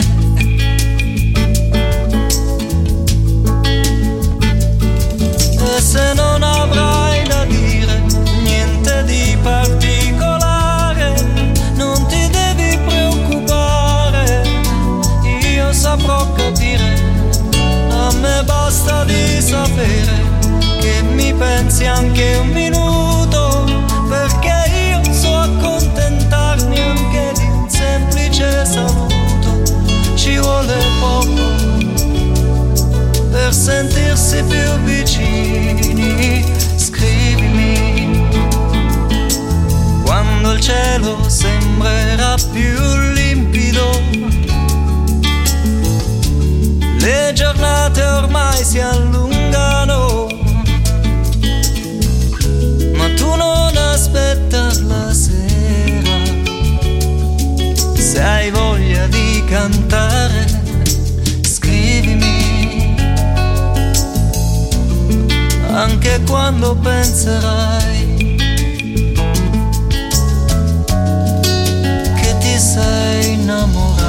E se non avrai da dire niente di particolare, non ti devi preoccupare, io saprò capire. A me basta di sapere che mi pensi anche un minuto, perché io so accontentarmi anche di un semplice saluto. Ci vuole poco per sentirsi più vicini. Scrivimi quando il cielo sembrerà più limpido, le giornate ormai si allungano, ma tu non aspettar la sera. Se hai voglia di cantare, scrivimi, anche quando penserai che ti sei innamorata.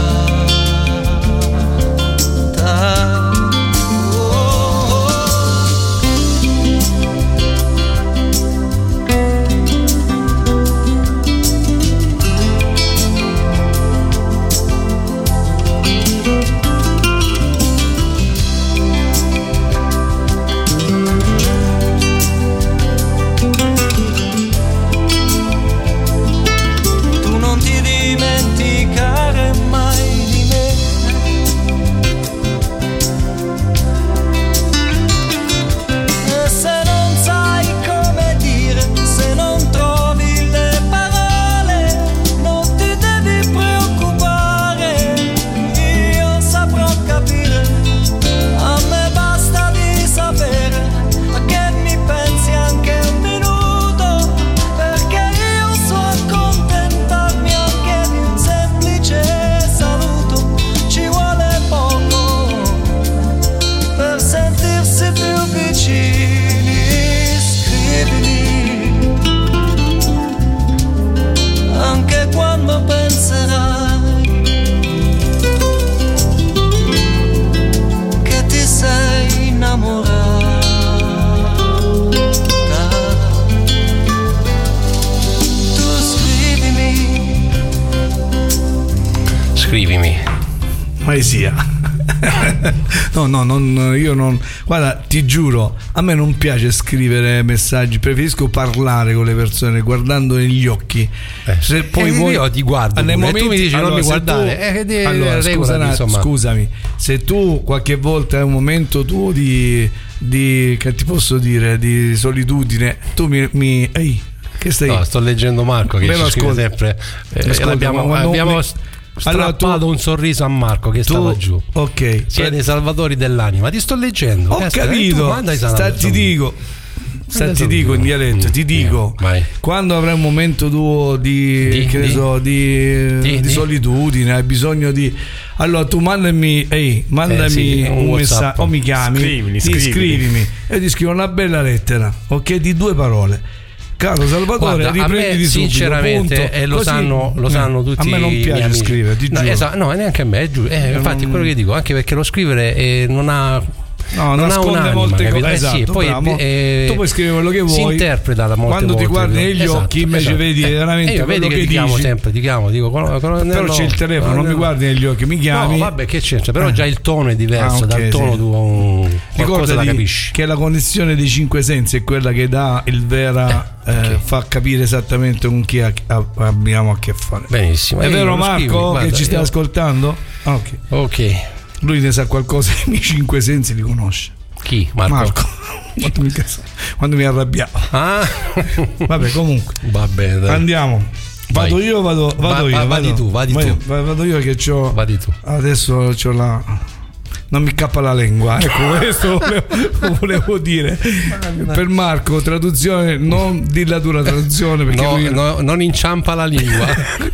Scrivimi.
Mai sia. No, no, non, io non. Guarda, ti giuro, a me non piace scrivere messaggi, preferisco parlare con le persone guardando negli occhi.
Eh,
Se poi
eh,
vuoi,
io ti guardo
nei
pure,
momenti,
tu mi dici
allora,
non mi
se
guardare.
tu-
eh, di-
allora,
regolati,
scusa,
insomma.
scusami, se tu qualche volta hai un momento tuo di, di che ti posso dire, di solitudine, tu mi, mi ehi, che stai?
No, sto leggendo Marco che
Me lo
ci scrive
ascolta.
sempre. eh,
Ascolta,
abbiamo
ma quando
abbiamo
mi-
strappato
Allora, tu-
un sorriso a Marco che
Tu-
stava giù.
ok,
Siete i salvatori dell'anima. Ti sto leggendo.
ho
Caspita,
capito.
tu manda i
Sta,
salvatori.
ti dico, sta,
Manda
ti
i
dico in
salvatori.
dialetto, ti
Mm,
dico,
vai.
quando avrai un momento tuo di,
Di-
che ne
di-
so, di,
di-
di
di-
solitudine, hai bisogno di, allora tu mandami, ehi, mandami
Eh, sì, un
un
WhatsApp.
messaggio o mi chiami,
Scrivimi,
ti
scrivimi.
scrivimi e ti scrivo una bella lettera, ok, di due parole. Caro Salvatore,
Guarda, a me
riprenditi subito,
sinceramente,
punto.
e lo
Così-
sanno, lo
eh,
sanno tutti
a me non
i miei
piace
amici.
scrivere, ti
no,
giuro.
esatto, no, neanche a me, è giusto. Eh,
Io
infatti,
non-
quello che dico, anche perché lo scrivere eh, non ha.
No,
non ha
nasconde
un'anima,
molte
capito?
cose.
Eh sì,
Esatto,
poi,
bravo.
eh,
tu puoi scrivere quello che vuoi.
Si interpreta da molte
quando ti
volte,
guardi
no?
negli
Esatto,
occhi, invece
esatto.
vedi
Eh,
veramente
eh, io
quello
vedi che
che
ti chiamo
dici.
sempre, ti chiamo, dico, col- col-
Però
no,
c'è il telefono, non mi guardi negli occhi, mi chiami.
No, vabbè, che c'entra? Però
Eh.
già il tono è diverso,
Ah, ok,
dal tono
sì.
tu un, qualcosa la
Ricordati
capisci.
che la connessione dei cinque sensi è quella che dà il vera,
Eh,
eh,
ok.
fa capire esattamente con chi ha- ha- abbiamo a che fare.
Benissimo.
È
Eh,
vero
lo
Marco
scrivi,
che
guarda,
ci stai
io-
ascoltando? Ah, ok.
Ok.
Lui ne sa qualcosa, i miei cinque sensi li conosce.
Chi? Marco?
Marco. quando, mi, quando mi arrabbiavo.
Ah.
Vabbè, comunque.
Va bene, dai.
Andiamo. Vado
Vai.
io o vado, vado
Va-
io?
va-
vado.
vadi tu, vadi
Vai-
tu.
va- Vado io che c'ho.
Vadi tu.
Adesso c'ho la. Non mi cappa la lingua, ecco, questo volevo, volevo dire. Per Marco, traduzione, non di la dura traduzione perché
No,
lui-
no, non inciampa la lingua.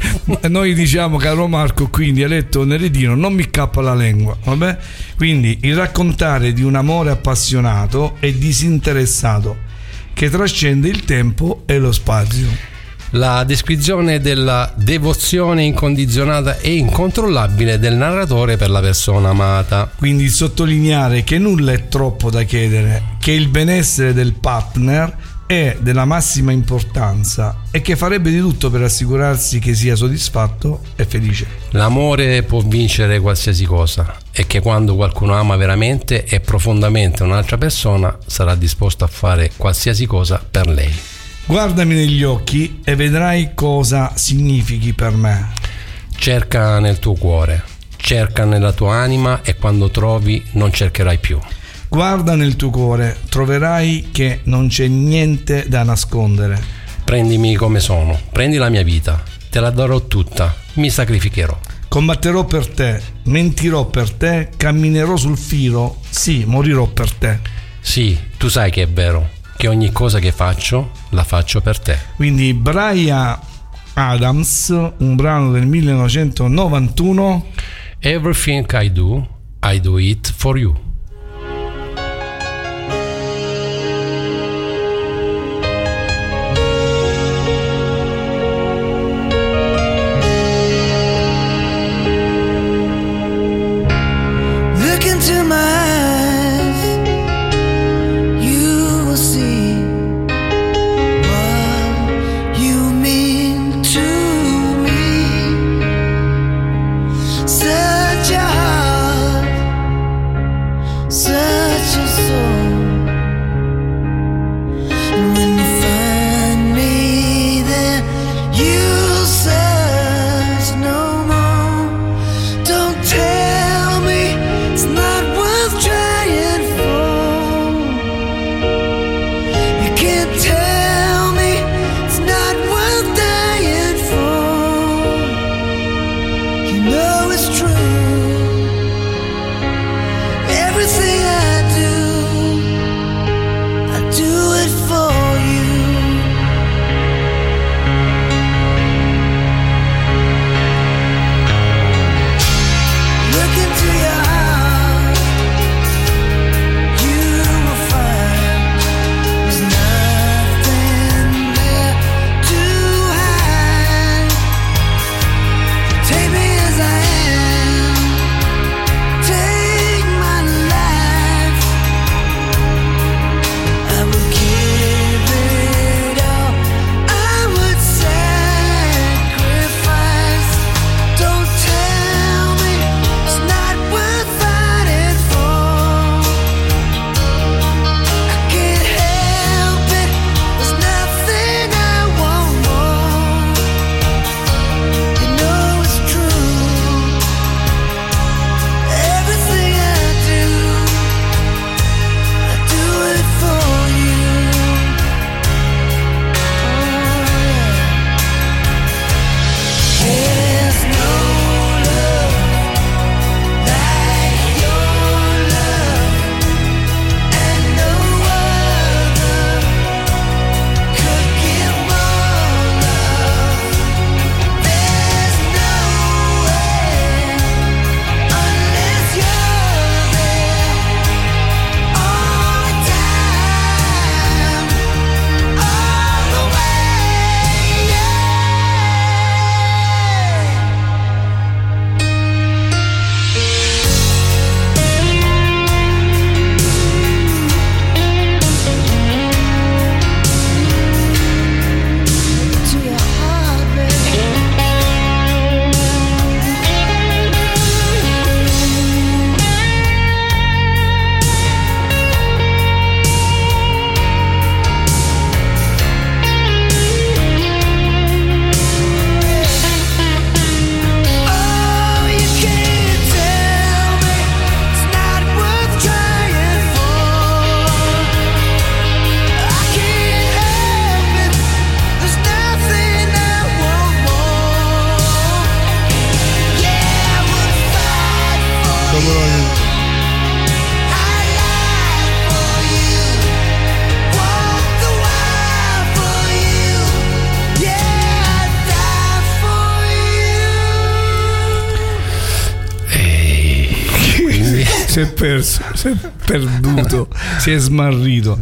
noi diciamo, caro Marco, qui in dialetto neretino, non mi cappa la lingua, vabbè? Quindi il raccontare di un amore appassionato e disinteressato che trascende il tempo e lo spazio.
La descrizione della devozione incondizionata e incontrollabile del narratore per la persona amata.
Quindi sottolineare che nulla è troppo da chiedere, che il benessere del partner è della massima importanza e che farebbe di tutto per assicurarsi che sia soddisfatto e felice.
L'amore può vincere qualsiasi cosa e che quando qualcuno ama veramente e profondamente un'altra persona sarà disposto a fare qualsiasi cosa per lei.
Guardami negli occhi e vedrai cosa significhi per me.
Cerca nel tuo cuore, cerca nella tua anima e quando trovi non cercherai più.
Guarda nel tuo cuore, troverai che non c'è niente da nascondere.
Prendimi come sono, prendi la mia vita, te la darò tutta, mi sacrificherò.
Combatterò per te, mentirò per te, camminerò sul filo, sì, morirò per te.
Sì, tu sai che è vero, che ogni cosa che faccio la faccio per te.
Quindi Bryan Adams, un brano del millenovecentonovantuno.
Everything I do, I do it for you.
Look into my eyes, you will see what you mean to me. Search your heart
si è perso, si è perduto, si è smarrito.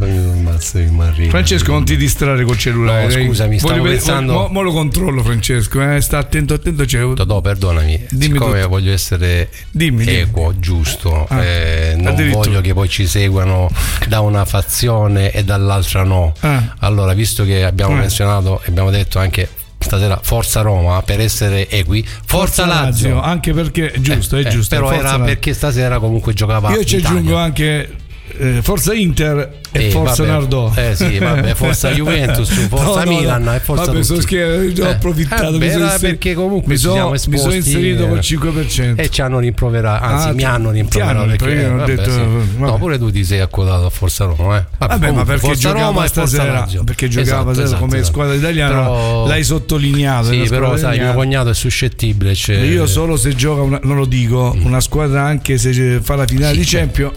Francesco, non ti distrarre col cellulare.
No, scusami, stavo
voglio,
pensando.
Mo, mo lo controllo, Francesco. Eh? Sta attento, attento. C'è...
No, perdonami.
Dimmi
siccome
tutto.
voglio essere
dimmi,
equo,
dimmi.
giusto,
Ah,
eh, non voglio che poi ci seguano da una fazione e dall'altra no.
Ah.
Allora, visto che abbiamo
Ah.
menzionato e abbiamo detto anche stasera Forza Roma, per essere equi, Forza,
Forza
Lazio.
Lazio, anche perché è giusto,
Eh,
è
eh,
giusto.
però
Forza
era
Lazio.
perché stasera comunque giocava
Io ci
l'Italia.
aggiungo anche eh, Forza Inter e
Eh,
Forza
vabbè.
Nardò.
Eh sì, vabbè, Forza Juventus, Forza
No, no,
Milan
no.
e Forza
vabbè, sono
tutti.
scherzo, ho
Eh,
approfittato
eh,
mi sono
era
inser-
perché comunque
mi
ci
sono,
siamo
mi
esposti,
sono inserito
eh,
col cinque per cento
e ci hanno rimproverato, anzi
Ah,
mi
ti-
hanno
ti
rimproverato
hanno,
perché,
perché io
eh,
ho
vabbè,
detto,
sì.
vabbè.
No, pure tu ti sei accodato a Forza Roma, eh.
Vabbè,
comunque,
ma perché
Forza
giocava
Roma e Forza
stasera,
Lazio.
perché giocava
Esatto,
stasera
esatto,
come
esatto.
squadra italiana,
Però-
l'hai sottolineato. è
Sì,
una
però
squadra
sai, mio
italiana.
cognato è suscettibile, cioè...
Io solo se gioca una, non lo dico,
Mm.
una squadra anche se fa la finale
Sì,
di
sì.
Champions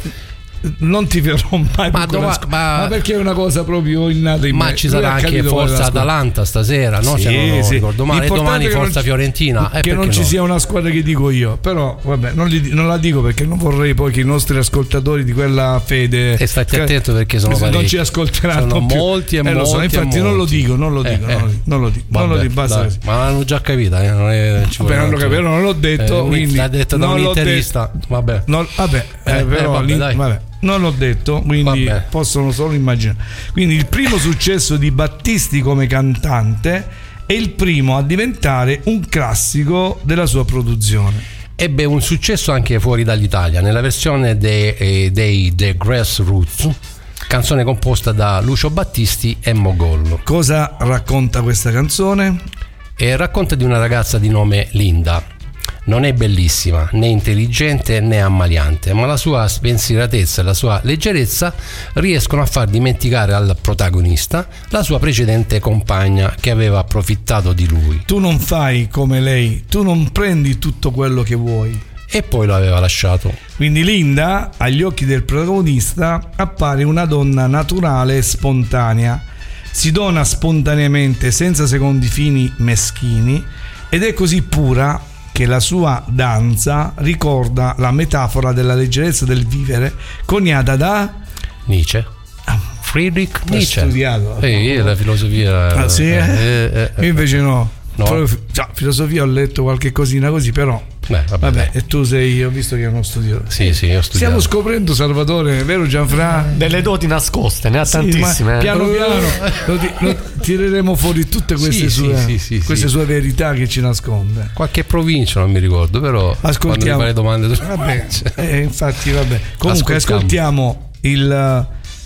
non ti verrò mai
Ma
per quella
dova-
squ-
ma-
ma perché è una cosa proprio innata in
Ma
me.
ci
Lui
sarà
ha
anche
capito qual è la
Forza
squadra.
Atalanta stasera, no?
Sì,
Se non
sì.
ricordo male,
L'importante
domani
è che
Forza
non ci-
Fiorentina. Eh,
che non
perché
ci
no?
sia una squadra che dico io, però vabbè, non, li- non la dico perché non vorrei poi che i nostri ascoltatori di quella fede
E stati
che-
attento perché sono
non
parecchi.
ci ascolteranno
Sono
più.
molti e
Eh, lo so,
molti e
infatti non lo
molti.
dico, non lo dico,
Eh,
non lo
eh.
dico, non lo dico, non lo
Vabbè,
dico, basta
dai,
così.
ma l'hanno già capita, eh, non è, ci
Vabbè,
vuole
non lo
altro.
capito, non l'ho detto,
Eh, un-
quindi
l'ha detto da
non
un
l'ho
interista. Vabbè.
Non, vabbè, eh,
Eh,
però
eh, vabbè,
lì-
dai.
vabbè, non l'ho detto, quindi
Vabbè.
possono solo immaginare. Quindi il primo successo di Battisti come cantante è il primo a diventare un classico della sua produzione.
Ebbe un successo anche fuori dall'Italia nella versione dei, eh, dei The Grassroots, canzone composta da Lucio Battisti e Mogollo.
Cosa racconta questa canzone?
E racconta di una ragazza di nome Linda. Non è bellissima, né intelligente né ammaliante, ma la sua spensieratezza e la sua leggerezza riescono a far dimenticare al protagonista la sua precedente compagna che aveva approfittato di lui
Tu non fai come lei, tu non prendi tutto quello che vuoi.
e poi lo aveva lasciato.
Quindi Linda, agli occhi del protagonista, appare una donna naturale e spontanea. Si dona spontaneamente, senza secondi fini meschini, ed è così pura che la sua danza ricorda la metafora della leggerezza del vivere coniata da
Nietzsche. Friedrich
Hai
Nietzsche.
studiato.
Eh, la filosofia.
Ah, sì, eh?
eh, eh, eh.
Io invece no.
No.
Proprio- già, filosofia ho letto qualche cosina così, però
Beh, vabbè,
vabbè,
dai.
e tu sei, ho visto che è uno studio.
Sì, sì, ho studiato.
Stiamo scoprendo, Salvatore, vero Gianfra?
Delle doti nascoste, ne ha
Sì,
tantissime.
ma
eh.
piano piano lo, ti- lo tireremo fuori tutte queste,
Sì,
sue,
sì, sì, sì,
queste
sì.
sue verità che ci nasconde.
Qualche provincia non mi ricordo, però
Ascoltiamo.
quando mi fai le domande tu-
Vabbè, eh, infatti, vabbè. Comunque,
Ascoltiamo.
ascoltiamo il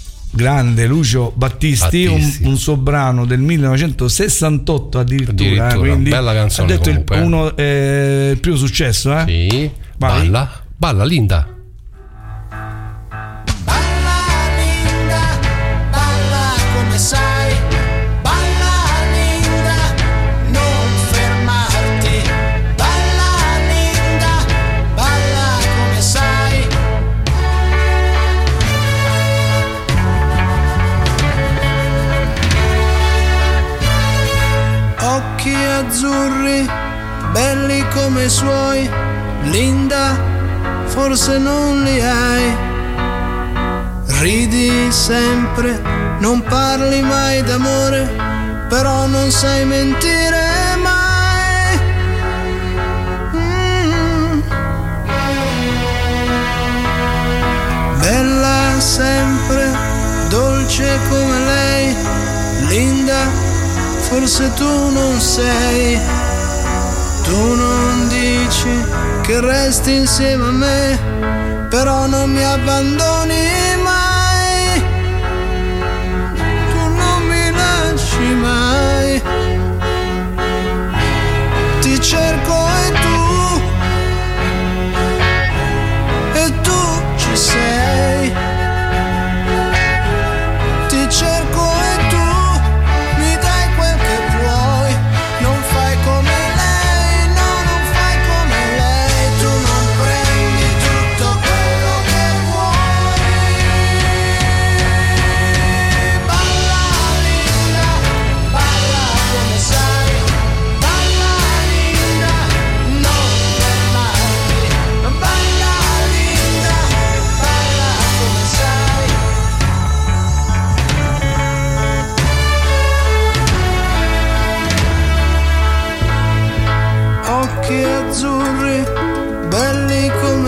grande Lucio Battisti,
Battisti.
Un, un suo brano del millenovecentosessantotto addirittura.
Addirittura,
eh, quindi
bella canzone
ha detto il,
comunque, eh.
uno, eh, il primo successo, eh?
Sì,
Vai.
balla, balla Linda.
Balla Linda, balla come sai, balla Linda, non fermarti, balla Linda, balla come sai. Occhi azzurri, belli come i suoi, Linda, forse non li hai. Ridi sempre, non parli mai d'amore, però non sai mentire mai. Mm. Bella sempre, dolce come lei, Linda, forse tu non sei. Tu non dici che resti insieme a me, però non mi abbandoni mai. Tu non mi lasci mai. Ti cerco e tu, e tu ci sei. Ti cerco e tu mi dai quel che puoi. Non fai come lei, no, non fai come lei. Tu non prendi tutto quello che vuoi. Balla Linda, balla come sai. Balla Linda,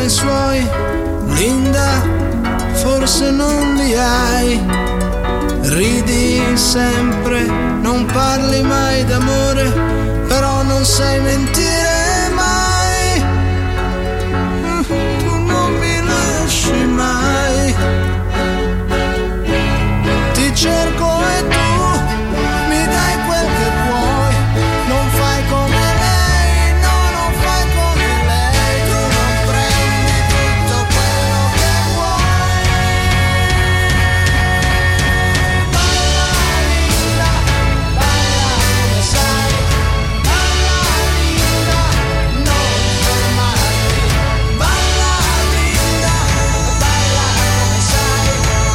come i suoi, Linda, forse non li hai. Ridi sempre, non parli mai d'amore, però non sai mentire mai. Tu non mi lasci mai. Ti cerco e tu mi dai quel che puoi. Non fai come lei, no, non fai come lei. Tu non prendi tutto quello che vuoi. Balla linda, balla come sai. Balla linda, non fermarti. Balla linda, balla come sai.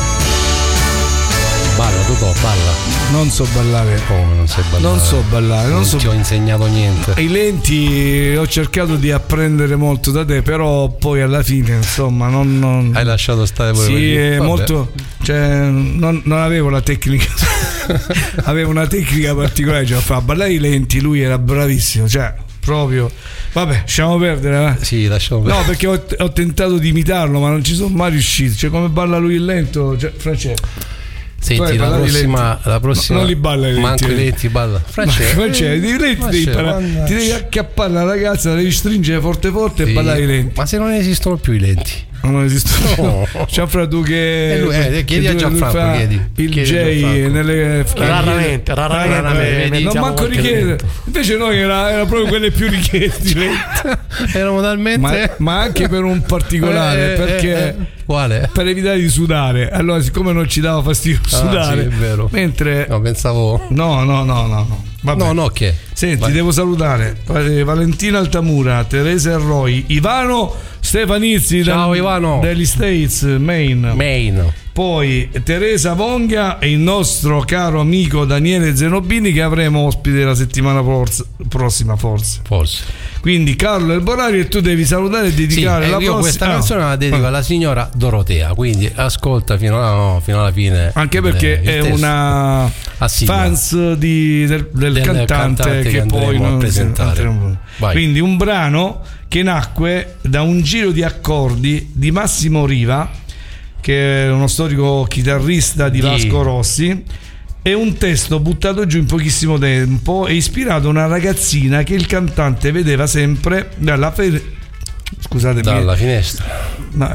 Balla, Totò, balla.
Non so ballare.
Come non sai ballare?
Non so ballare, non,
Non
so
ti ho insegnato niente.
I lenti ho cercato di apprendere molto da te, però poi alla fine insomma non, non...
Hai lasciato stare pure
sì,
quelli.
è
Vabbè.
molto, cioè, non, non avevo la tecnica. Avevo una tecnica particolare, cioè fa ballare i lenti, lui era bravissimo, cioè proprio. Vabbè, lasciamo perdere, va?
Sì, lasciamo perdere.
No, perché ho, ho tentato di imitarlo, ma non ci sono mai riuscito. Cioè, come balla lui il lento, cioè, Francesco.
Senti,
Tu
la
hai ballato i
prossima,
lenti?
la prossima
Non li balla i lenti.
Manco i lenti balla. Francesco,
Francesco, i lenti devi imparare. Ti devi acchiappare la ragazza, la devi stringere forte forte
Sì.
e ballare i lenti.
Ma se non esistono più i lenti?
Non esistono.
No.
Gianfranco, tu che.
E lui, eh, chiedi a
che
Gianfranco,
fa
chiedi.
Il
Chiedi a
J
Gianfranco.
nelle.
Raramente, raramente,
raramente. Non
mettiamo
manco
qualche
richiede.
lento.
Invece noi era, era proprio quelle più richiesti.
Erano talmente.
ma, ma anche per un particolare,
Eh, eh,
perché.
eh, eh. Quale?
Per evitare di sudare. Allora, siccome non ci dava fastidio sudare,
Ah, sì, è vero.
mentre.
No, pensavo.
No, no, no, no, no. Vabbè.
No, no, che?
Senti,
Vai.
devo salutare eh, Valentina Altamura, Teresa Roy, Ivano Stefanizzi
Ciao,
da-
Ivano.
dagli States, Maine.
Main.
Poi Teresa Vonga e il nostro caro amico Daniele Zenobini, che avremo ospite la settimana forse- prossima forse.
Forse.
Quindi Carlo Elborari, e tu devi salutare e
Sì,
dedicare
e
la
io
prossima.
questa
Ah.
canzone la dedico
Ah.
alla signora Dorotea, quindi ascolta fino alla, no, fino alla fine.
Anche perché
il
è
testo.
una
Ah, sì,
fans di- del, del
Del
cantante,
cantante
che,
che
poi
andremo a
non
presentare.
non-
Vai.
Quindi un brano che nacque da un giro di accordi di Massimo Riva, che è uno storico chitarrista di
Di-
Vasco Rossi, e un testo buttato giù in pochissimo tempo e ispirato a una ragazzina che il cantante vedeva sempre dalla fe- scusatemi
Dalla finestra.
ma,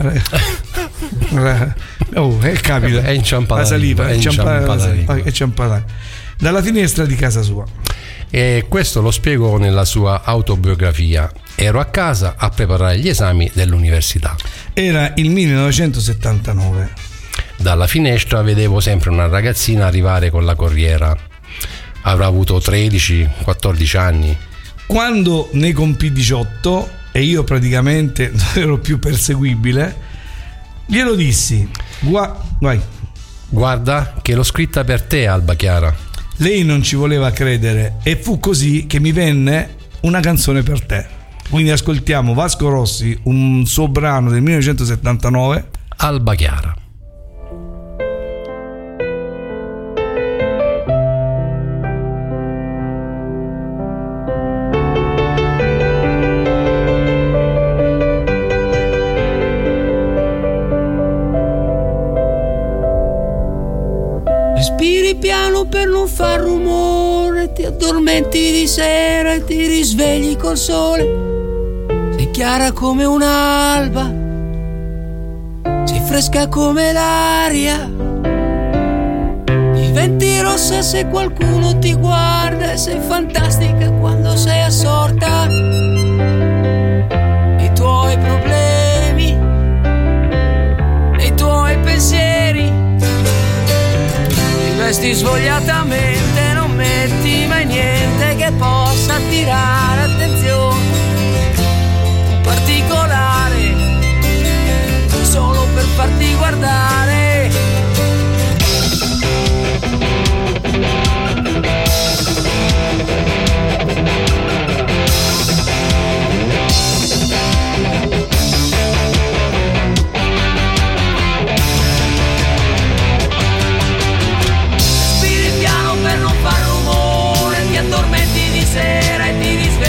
oh, è capita.
È inciampata
la saliva,
è
è inciampata,
inciampata
la saliva,
lì.
è inciampata dalla finestra di casa sua.
E questo lo spiego nella sua autobiografia. Ero a casa a preparare gli esami dell'università.
Era il millenovecentosettantanove.
Dalla finestra vedevo sempre una ragazzina arrivare con la corriera. Avrà avuto tredici quattordici anni.
Quando ne compì diciotto e io praticamente non ero più perseguibile, glielo dissi: Gua- vai.
Guarda che l'ho scritta per te, Alba Chiara.
Lei non ci voleva credere e fu così che mi venne una canzone per te. Quindi ascoltiamo Vasco Rossi, un suo brano del millenovecentosettantanove,
Alba Chiara.
Respiri piano per non far rumore, ti addormenti di sera e ti risvegli col sole. Sei chiara come un'alba, sei fresca come l'aria, diventi rossa se qualcuno ti guarda e sei fantastica quando sei assorta nei tuoi problemi, nei tuoi pensieri. Ti vesti svogliatamente, non metti mai niente che possa attirare attenzione. Un particolare solo per farti guardare. Respiri piano per non far rumore, ti addormenti di sera e ti risvegli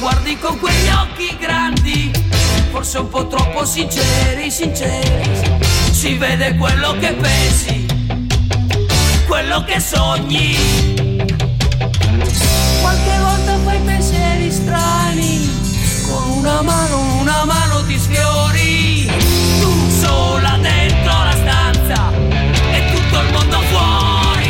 guardi con quegli occhi grandi, forse un po' troppo sinceri, sinceri. Si vede quello che pensi, quello che sogni. Qualche volta fai pensieri strani, con una mano, una mano ti sfiori. Tu sola dentro la stanza e tutto il mondo fuori.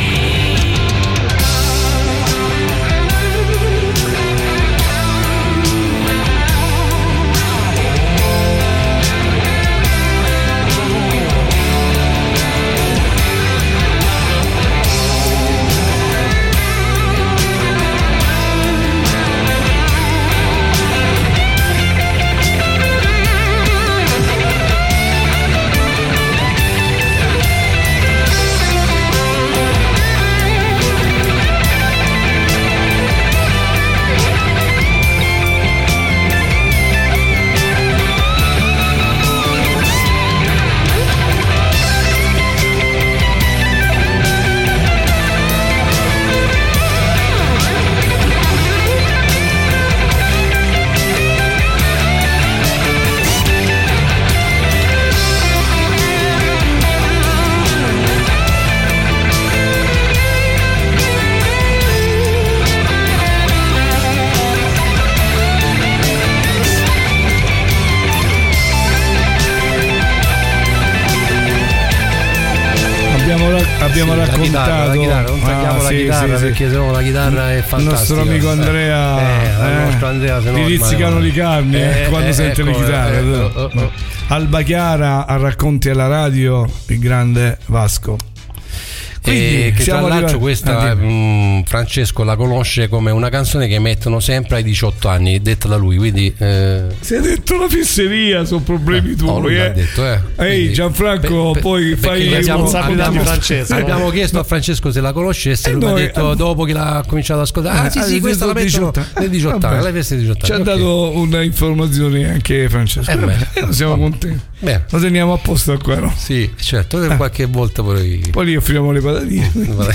Abbiamo
sì,
raccontato
la chitarra, la chitarra. Non tagliamo
ah,
la
sì,
chitarra
sì,
perché
sì.
sennò la chitarra è fantastica.
Il nostro amico Andrea,
eh, eh,
eh,
nostro Andrea se no
gli rizzicano di carne
eh,
quando
eh,
sente
ecco,
le chitarre.
eh, oh, oh, oh.
Alba Chiara a Racconti alla radio, il grande Vasco.
E che tra l'altro
arrivati...
questa
ah,
mh, Francesco la conosce come una canzone che mettono sempre ai diciotto anni, detta da lui, quindi eh...
si è detto una fisseria, sono problemi
eh,
tuoi,
no, lui
eh.
l'ha detto, eh.
Ehi
Quindi,
Gianfranco,
pe-
poi
pe-
fai
perché
siamo
uno-
sapiti
abbiamo,
di Francesco.
abbiamo chiesto a Francesco se la conoscesse,
Eh,
lui mi ha
noi-
detto dopo che l'ha cominciato ad ascoltare, ah sì
Eh,
sì, questa la mettono nel diciotto anni, alla festa dei diciotto
ci
anni.
ha
ok.
dato una informazione anche Francesco,
Eh, beh.
e noi siamo contenti,
Beh,
lo teniamo a posto qua, no?
sì, certo,
Eh.
qualche volta poi
Poi gli offriamo le patatine.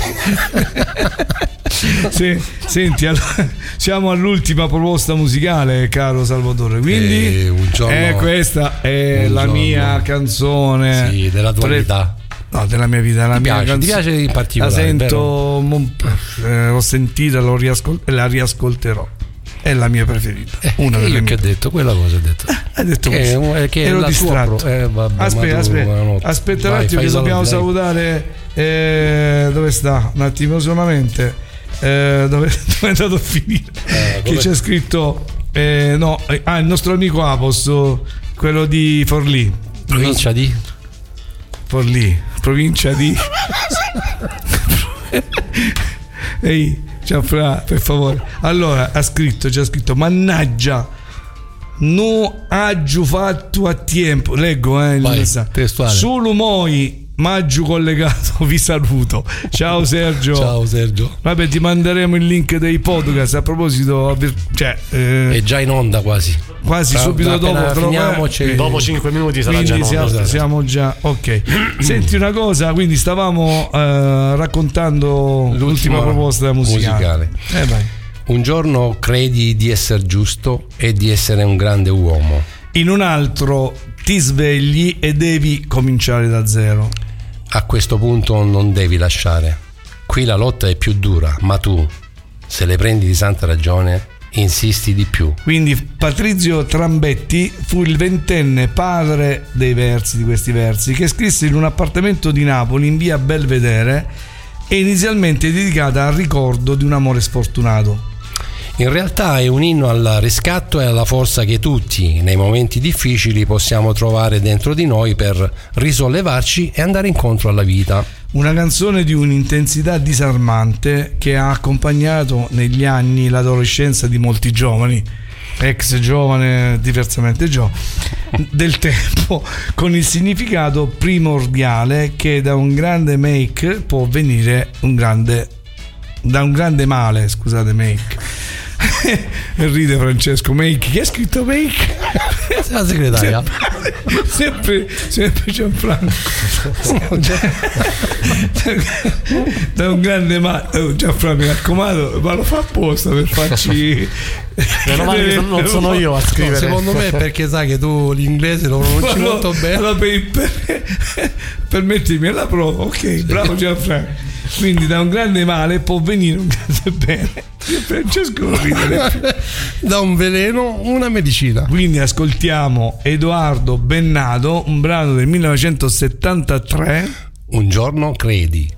Sì, senti, allora, siamo all'ultima proposta musicale, caro Salvatore. Quindi,
Eh, un giorno-
eh, questa è
un
la
giorno-
mia canzone.
sì, della tua
pre-
vita.
No, della mia vita, la
Ti
mia
piace,
canzone.
ti piace in
La
particolare,
sento, mon- eh, l'ho sentita, l'ho riascol- la riascolterò. È la mia preferita.
Eh,
Una delle
io
mie.
che ho detto, quella cosa ho detto.
Hai detto
Che
questo.
è- che è
Ero
la tua
distratto.
pro- eh, vabbè, ma
aspetta,
tu,
aspetta,
buonanotte.
aspetta un
Vai,
attimo
fai
che
i
dobbiamo
saluti, dai.
salutare. eh, dove sta? Un attimo solamente. Eh, dove, dove è andato a finire?
Eh,
che
come-
c'è scritto. eh, no, eh, ah, il nostro amico Apos, quello di Forlì.
Provincia di
Forlì, provincia di. Ehi, Gianfra, per favore. Allora, ha scritto, c'ha scritto, mannaggia, no aggiu fatto a tempo. Leggo, eh, il
Vai,
messaggio.
testuale.
Solo moi, maggio collegato, vi saluto. Ciao Sergio.
Ciao Sergio.
Vabbè, ti manderemo il link dei podcast. A proposito, cioè, eh,
È già in onda quasi.
quasi
Tra-
subito
appena
dopo però,
finiamo
eh,
c'è-
Dopo cinque minuti sarà
quindi
già in
siamo,
onda.
siamo già ok. Senti una cosa, quindi stavamo eh, raccontando l'ultima,
L'ultima
proposta musicale.
musicale.
Eh, vai.
Un giorno credi di essere giusto e di essere un grande uomo.
In un altro ti svegli e devi cominciare da zero.
A questo punto non devi lasciare. Qui la lotta è più dura, ma tu, se le prendi di santa ragione, insisti di più.
Quindi Patrizio Trambetti fu il ventenne padre dei versi, di questi versi, che scrisse in un appartamento di Napoli in via Belvedere e inizialmente dedicata al ricordo di un amore sfortunato.
In realtà è un inno al riscatto e alla forza che tutti, nei momenti difficili, possiamo trovare dentro di noi per risollevarci e andare incontro alla vita.
Una canzone di un'intensità disarmante che ha accompagnato negli anni l'adolescenza di molti giovani, ex giovane, diversamente giovane, del tempo, con il significato primordiale che da un grande make può venire un grande, da un grande male, scusate, make. E ride Francesco. Make, chi ha scritto Make?
La segretaria.
Sempre, sempre Gianfranco. Da un grande ma oh, Gianfranco, mi raccomando, ma lo fa apposta per farci.
Meno male che non sono io a scrivere.
No, secondo me è perché sai che tu l'inglese lo pronunci
Allora,
molto bene.
allora per, per, permettimi alla prova, ok, bravo Gianfranco. Quindi da un grande male può venire un grande bene. Francesco non ridere.
Da un veleno una medicina.
Quindi ascoltiamo Edoardo Bennato, un brano del millenovecentosettantatré.
Un giorno credi.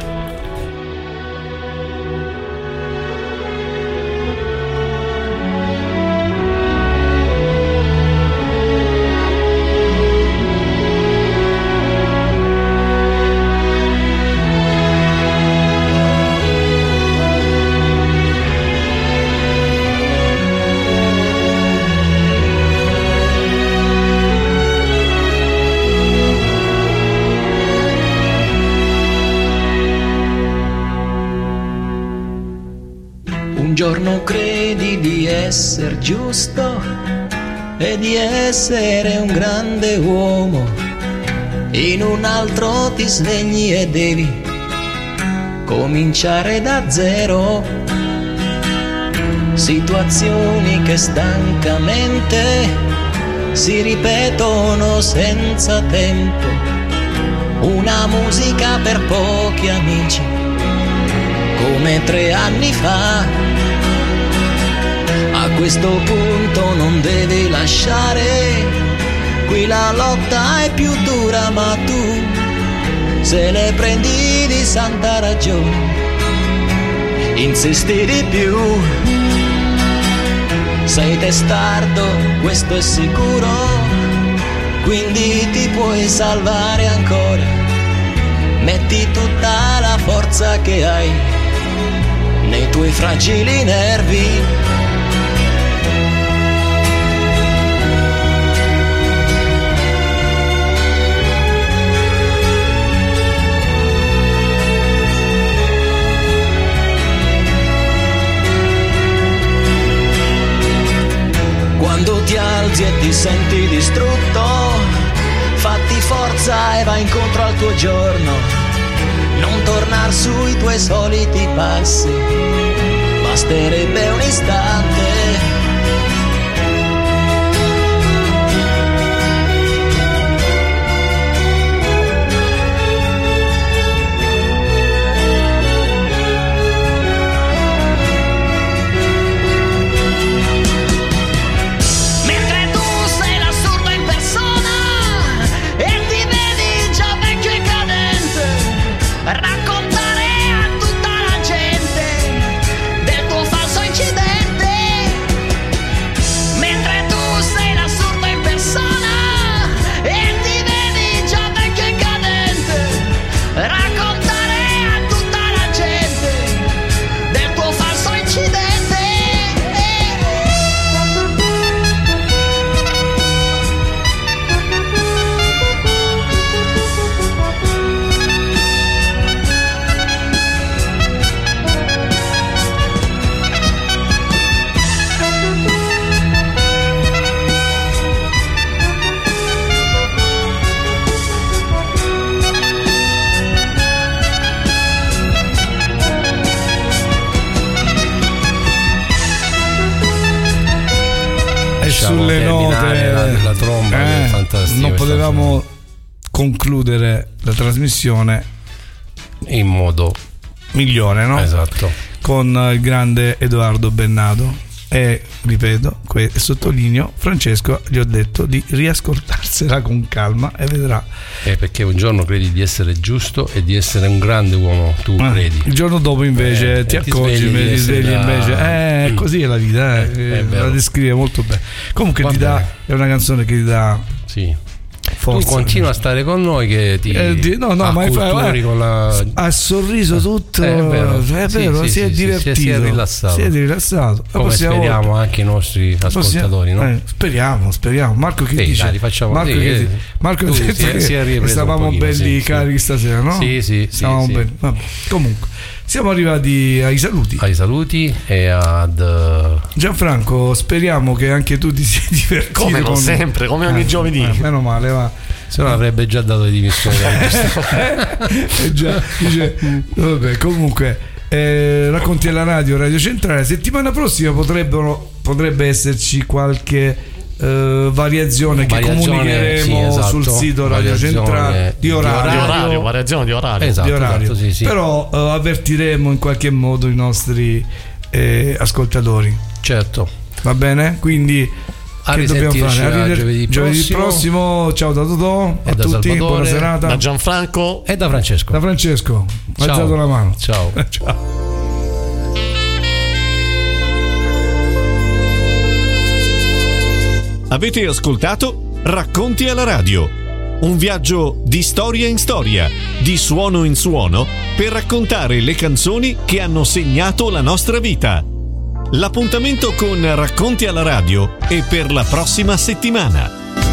Un giorno credi di essere giusto e di essere un grande uomo, in un altro ti svegli e devi cominciare da zero. Situazioni che stancamente si ripetono senza tempo, una musica per pochi amici come tre anni fa. A questo punto non devi lasciare, qui la lotta è più dura, ma tu se ne prendi di santa ragione, insisti di più. Sei testardo, questo è sicuro, quindi ti puoi salvare ancora. Metti tutta la forza che hai nei tuoi fragili nervi. Quando ti alzi e ti senti distrutto, fatti forza e vai incontro al tuo giorno. Non tornar sui tuoi soliti passi, basterebbe un istante.
Raccontare a tutta la gente del tuo falso incidente, mentre tu sei l'assurdo in persona e ti vedi già vecchio e cadente. Raccontare a tutta la gente del tuo falso incidente.
Sulle note
la, la tromba
eh,
è fantastica.
Non potevamo concludere la trasmissione
in modo
migliore, no?
Esatto.
Con il grande Edoardo Bennato. E ripeto, que- sottolineo, Francesco gli ho detto di riascoltarsela con calma e vedrà.
Eh, perché un giorno credi di essere giusto e di essere un grande uomo, tu
Ah,
credi.
il giorno dopo invece
Eh,
ti
e ti
accorgi,
svegli di
ti svegli
essere da-
invece eh,
Mm.
così è la vita, eh,
Eh, è
eh,
vero.
la descrive molto bene. Comunque
Va
ti dà,
bene.
è una canzone che ti dà
Sì.
forza.
Tu continua a stare con noi che ti
Eh, di- no, no, ma
acculturi
infatti,
con la...
ha sorriso tutto,
Eh, è vero,
è
Sì,
vero,
sì,
si
sì,
è
sì,
divertito,
si è, si è rilassato,
si è rilassato. La
come
prossima
speriamo
volta-
anche i nostri ascoltatori, no?
eh, speriamo, speriamo. Marco che
Sì,
dice?
dai, rifacciamo
Marco
così,
che
eh.
dice? Marco
Tu
ha detto
si è-
che
si è ripreso un
stavamo
pochino,
belli
sì, sì.
carichi stasera, no?
Sì, sì, sì,
stavamo
sì.
belli. Vabbè. Comunque siamo arrivati ai saluti.
Ai saluti e ad uh...
Gianfranco, speriamo che anche tu ti sia divertito.
Come non
con...
sempre, come ogni
eh,
giovedì.
Eh, meno male, va.
Se no avrebbe già dato le dimissioni.
eh, già, dice, vabbè, comunque eh, racconti alla radio, Radio Centrale. Settimana prossima potrebbero, potrebbe esserci qualche Uh, variazione che
variazione,
comunicheremo
sì, esatto.
sul sito Radio Centrale di orario,
di orario variazione di orario,
esatto,
di orario.
Esatto, sì, sì.
Però uh, avvertiremo in qualche modo i nostri eh, ascoltatori,
certo,
va bene? Quindi
a
che dobbiamo fare?
a
Arriveder-
giovedì,
giovedì
prossimo.
prossimo. Ciao da Totò,
E
a
da
tutti,
Salvatore,
buona serata.
da Gianfranco
e da Francesco.
Da Francesco,
Ciao.
alzato la mano.
Ciao.
Ciao.
Avete ascoltato Racconti alla radio, un viaggio di storia in storia, di suono in suono, per raccontare le canzoni che hanno segnato la nostra vita. L'appuntamento con Racconti alla radio è per la prossima settimana.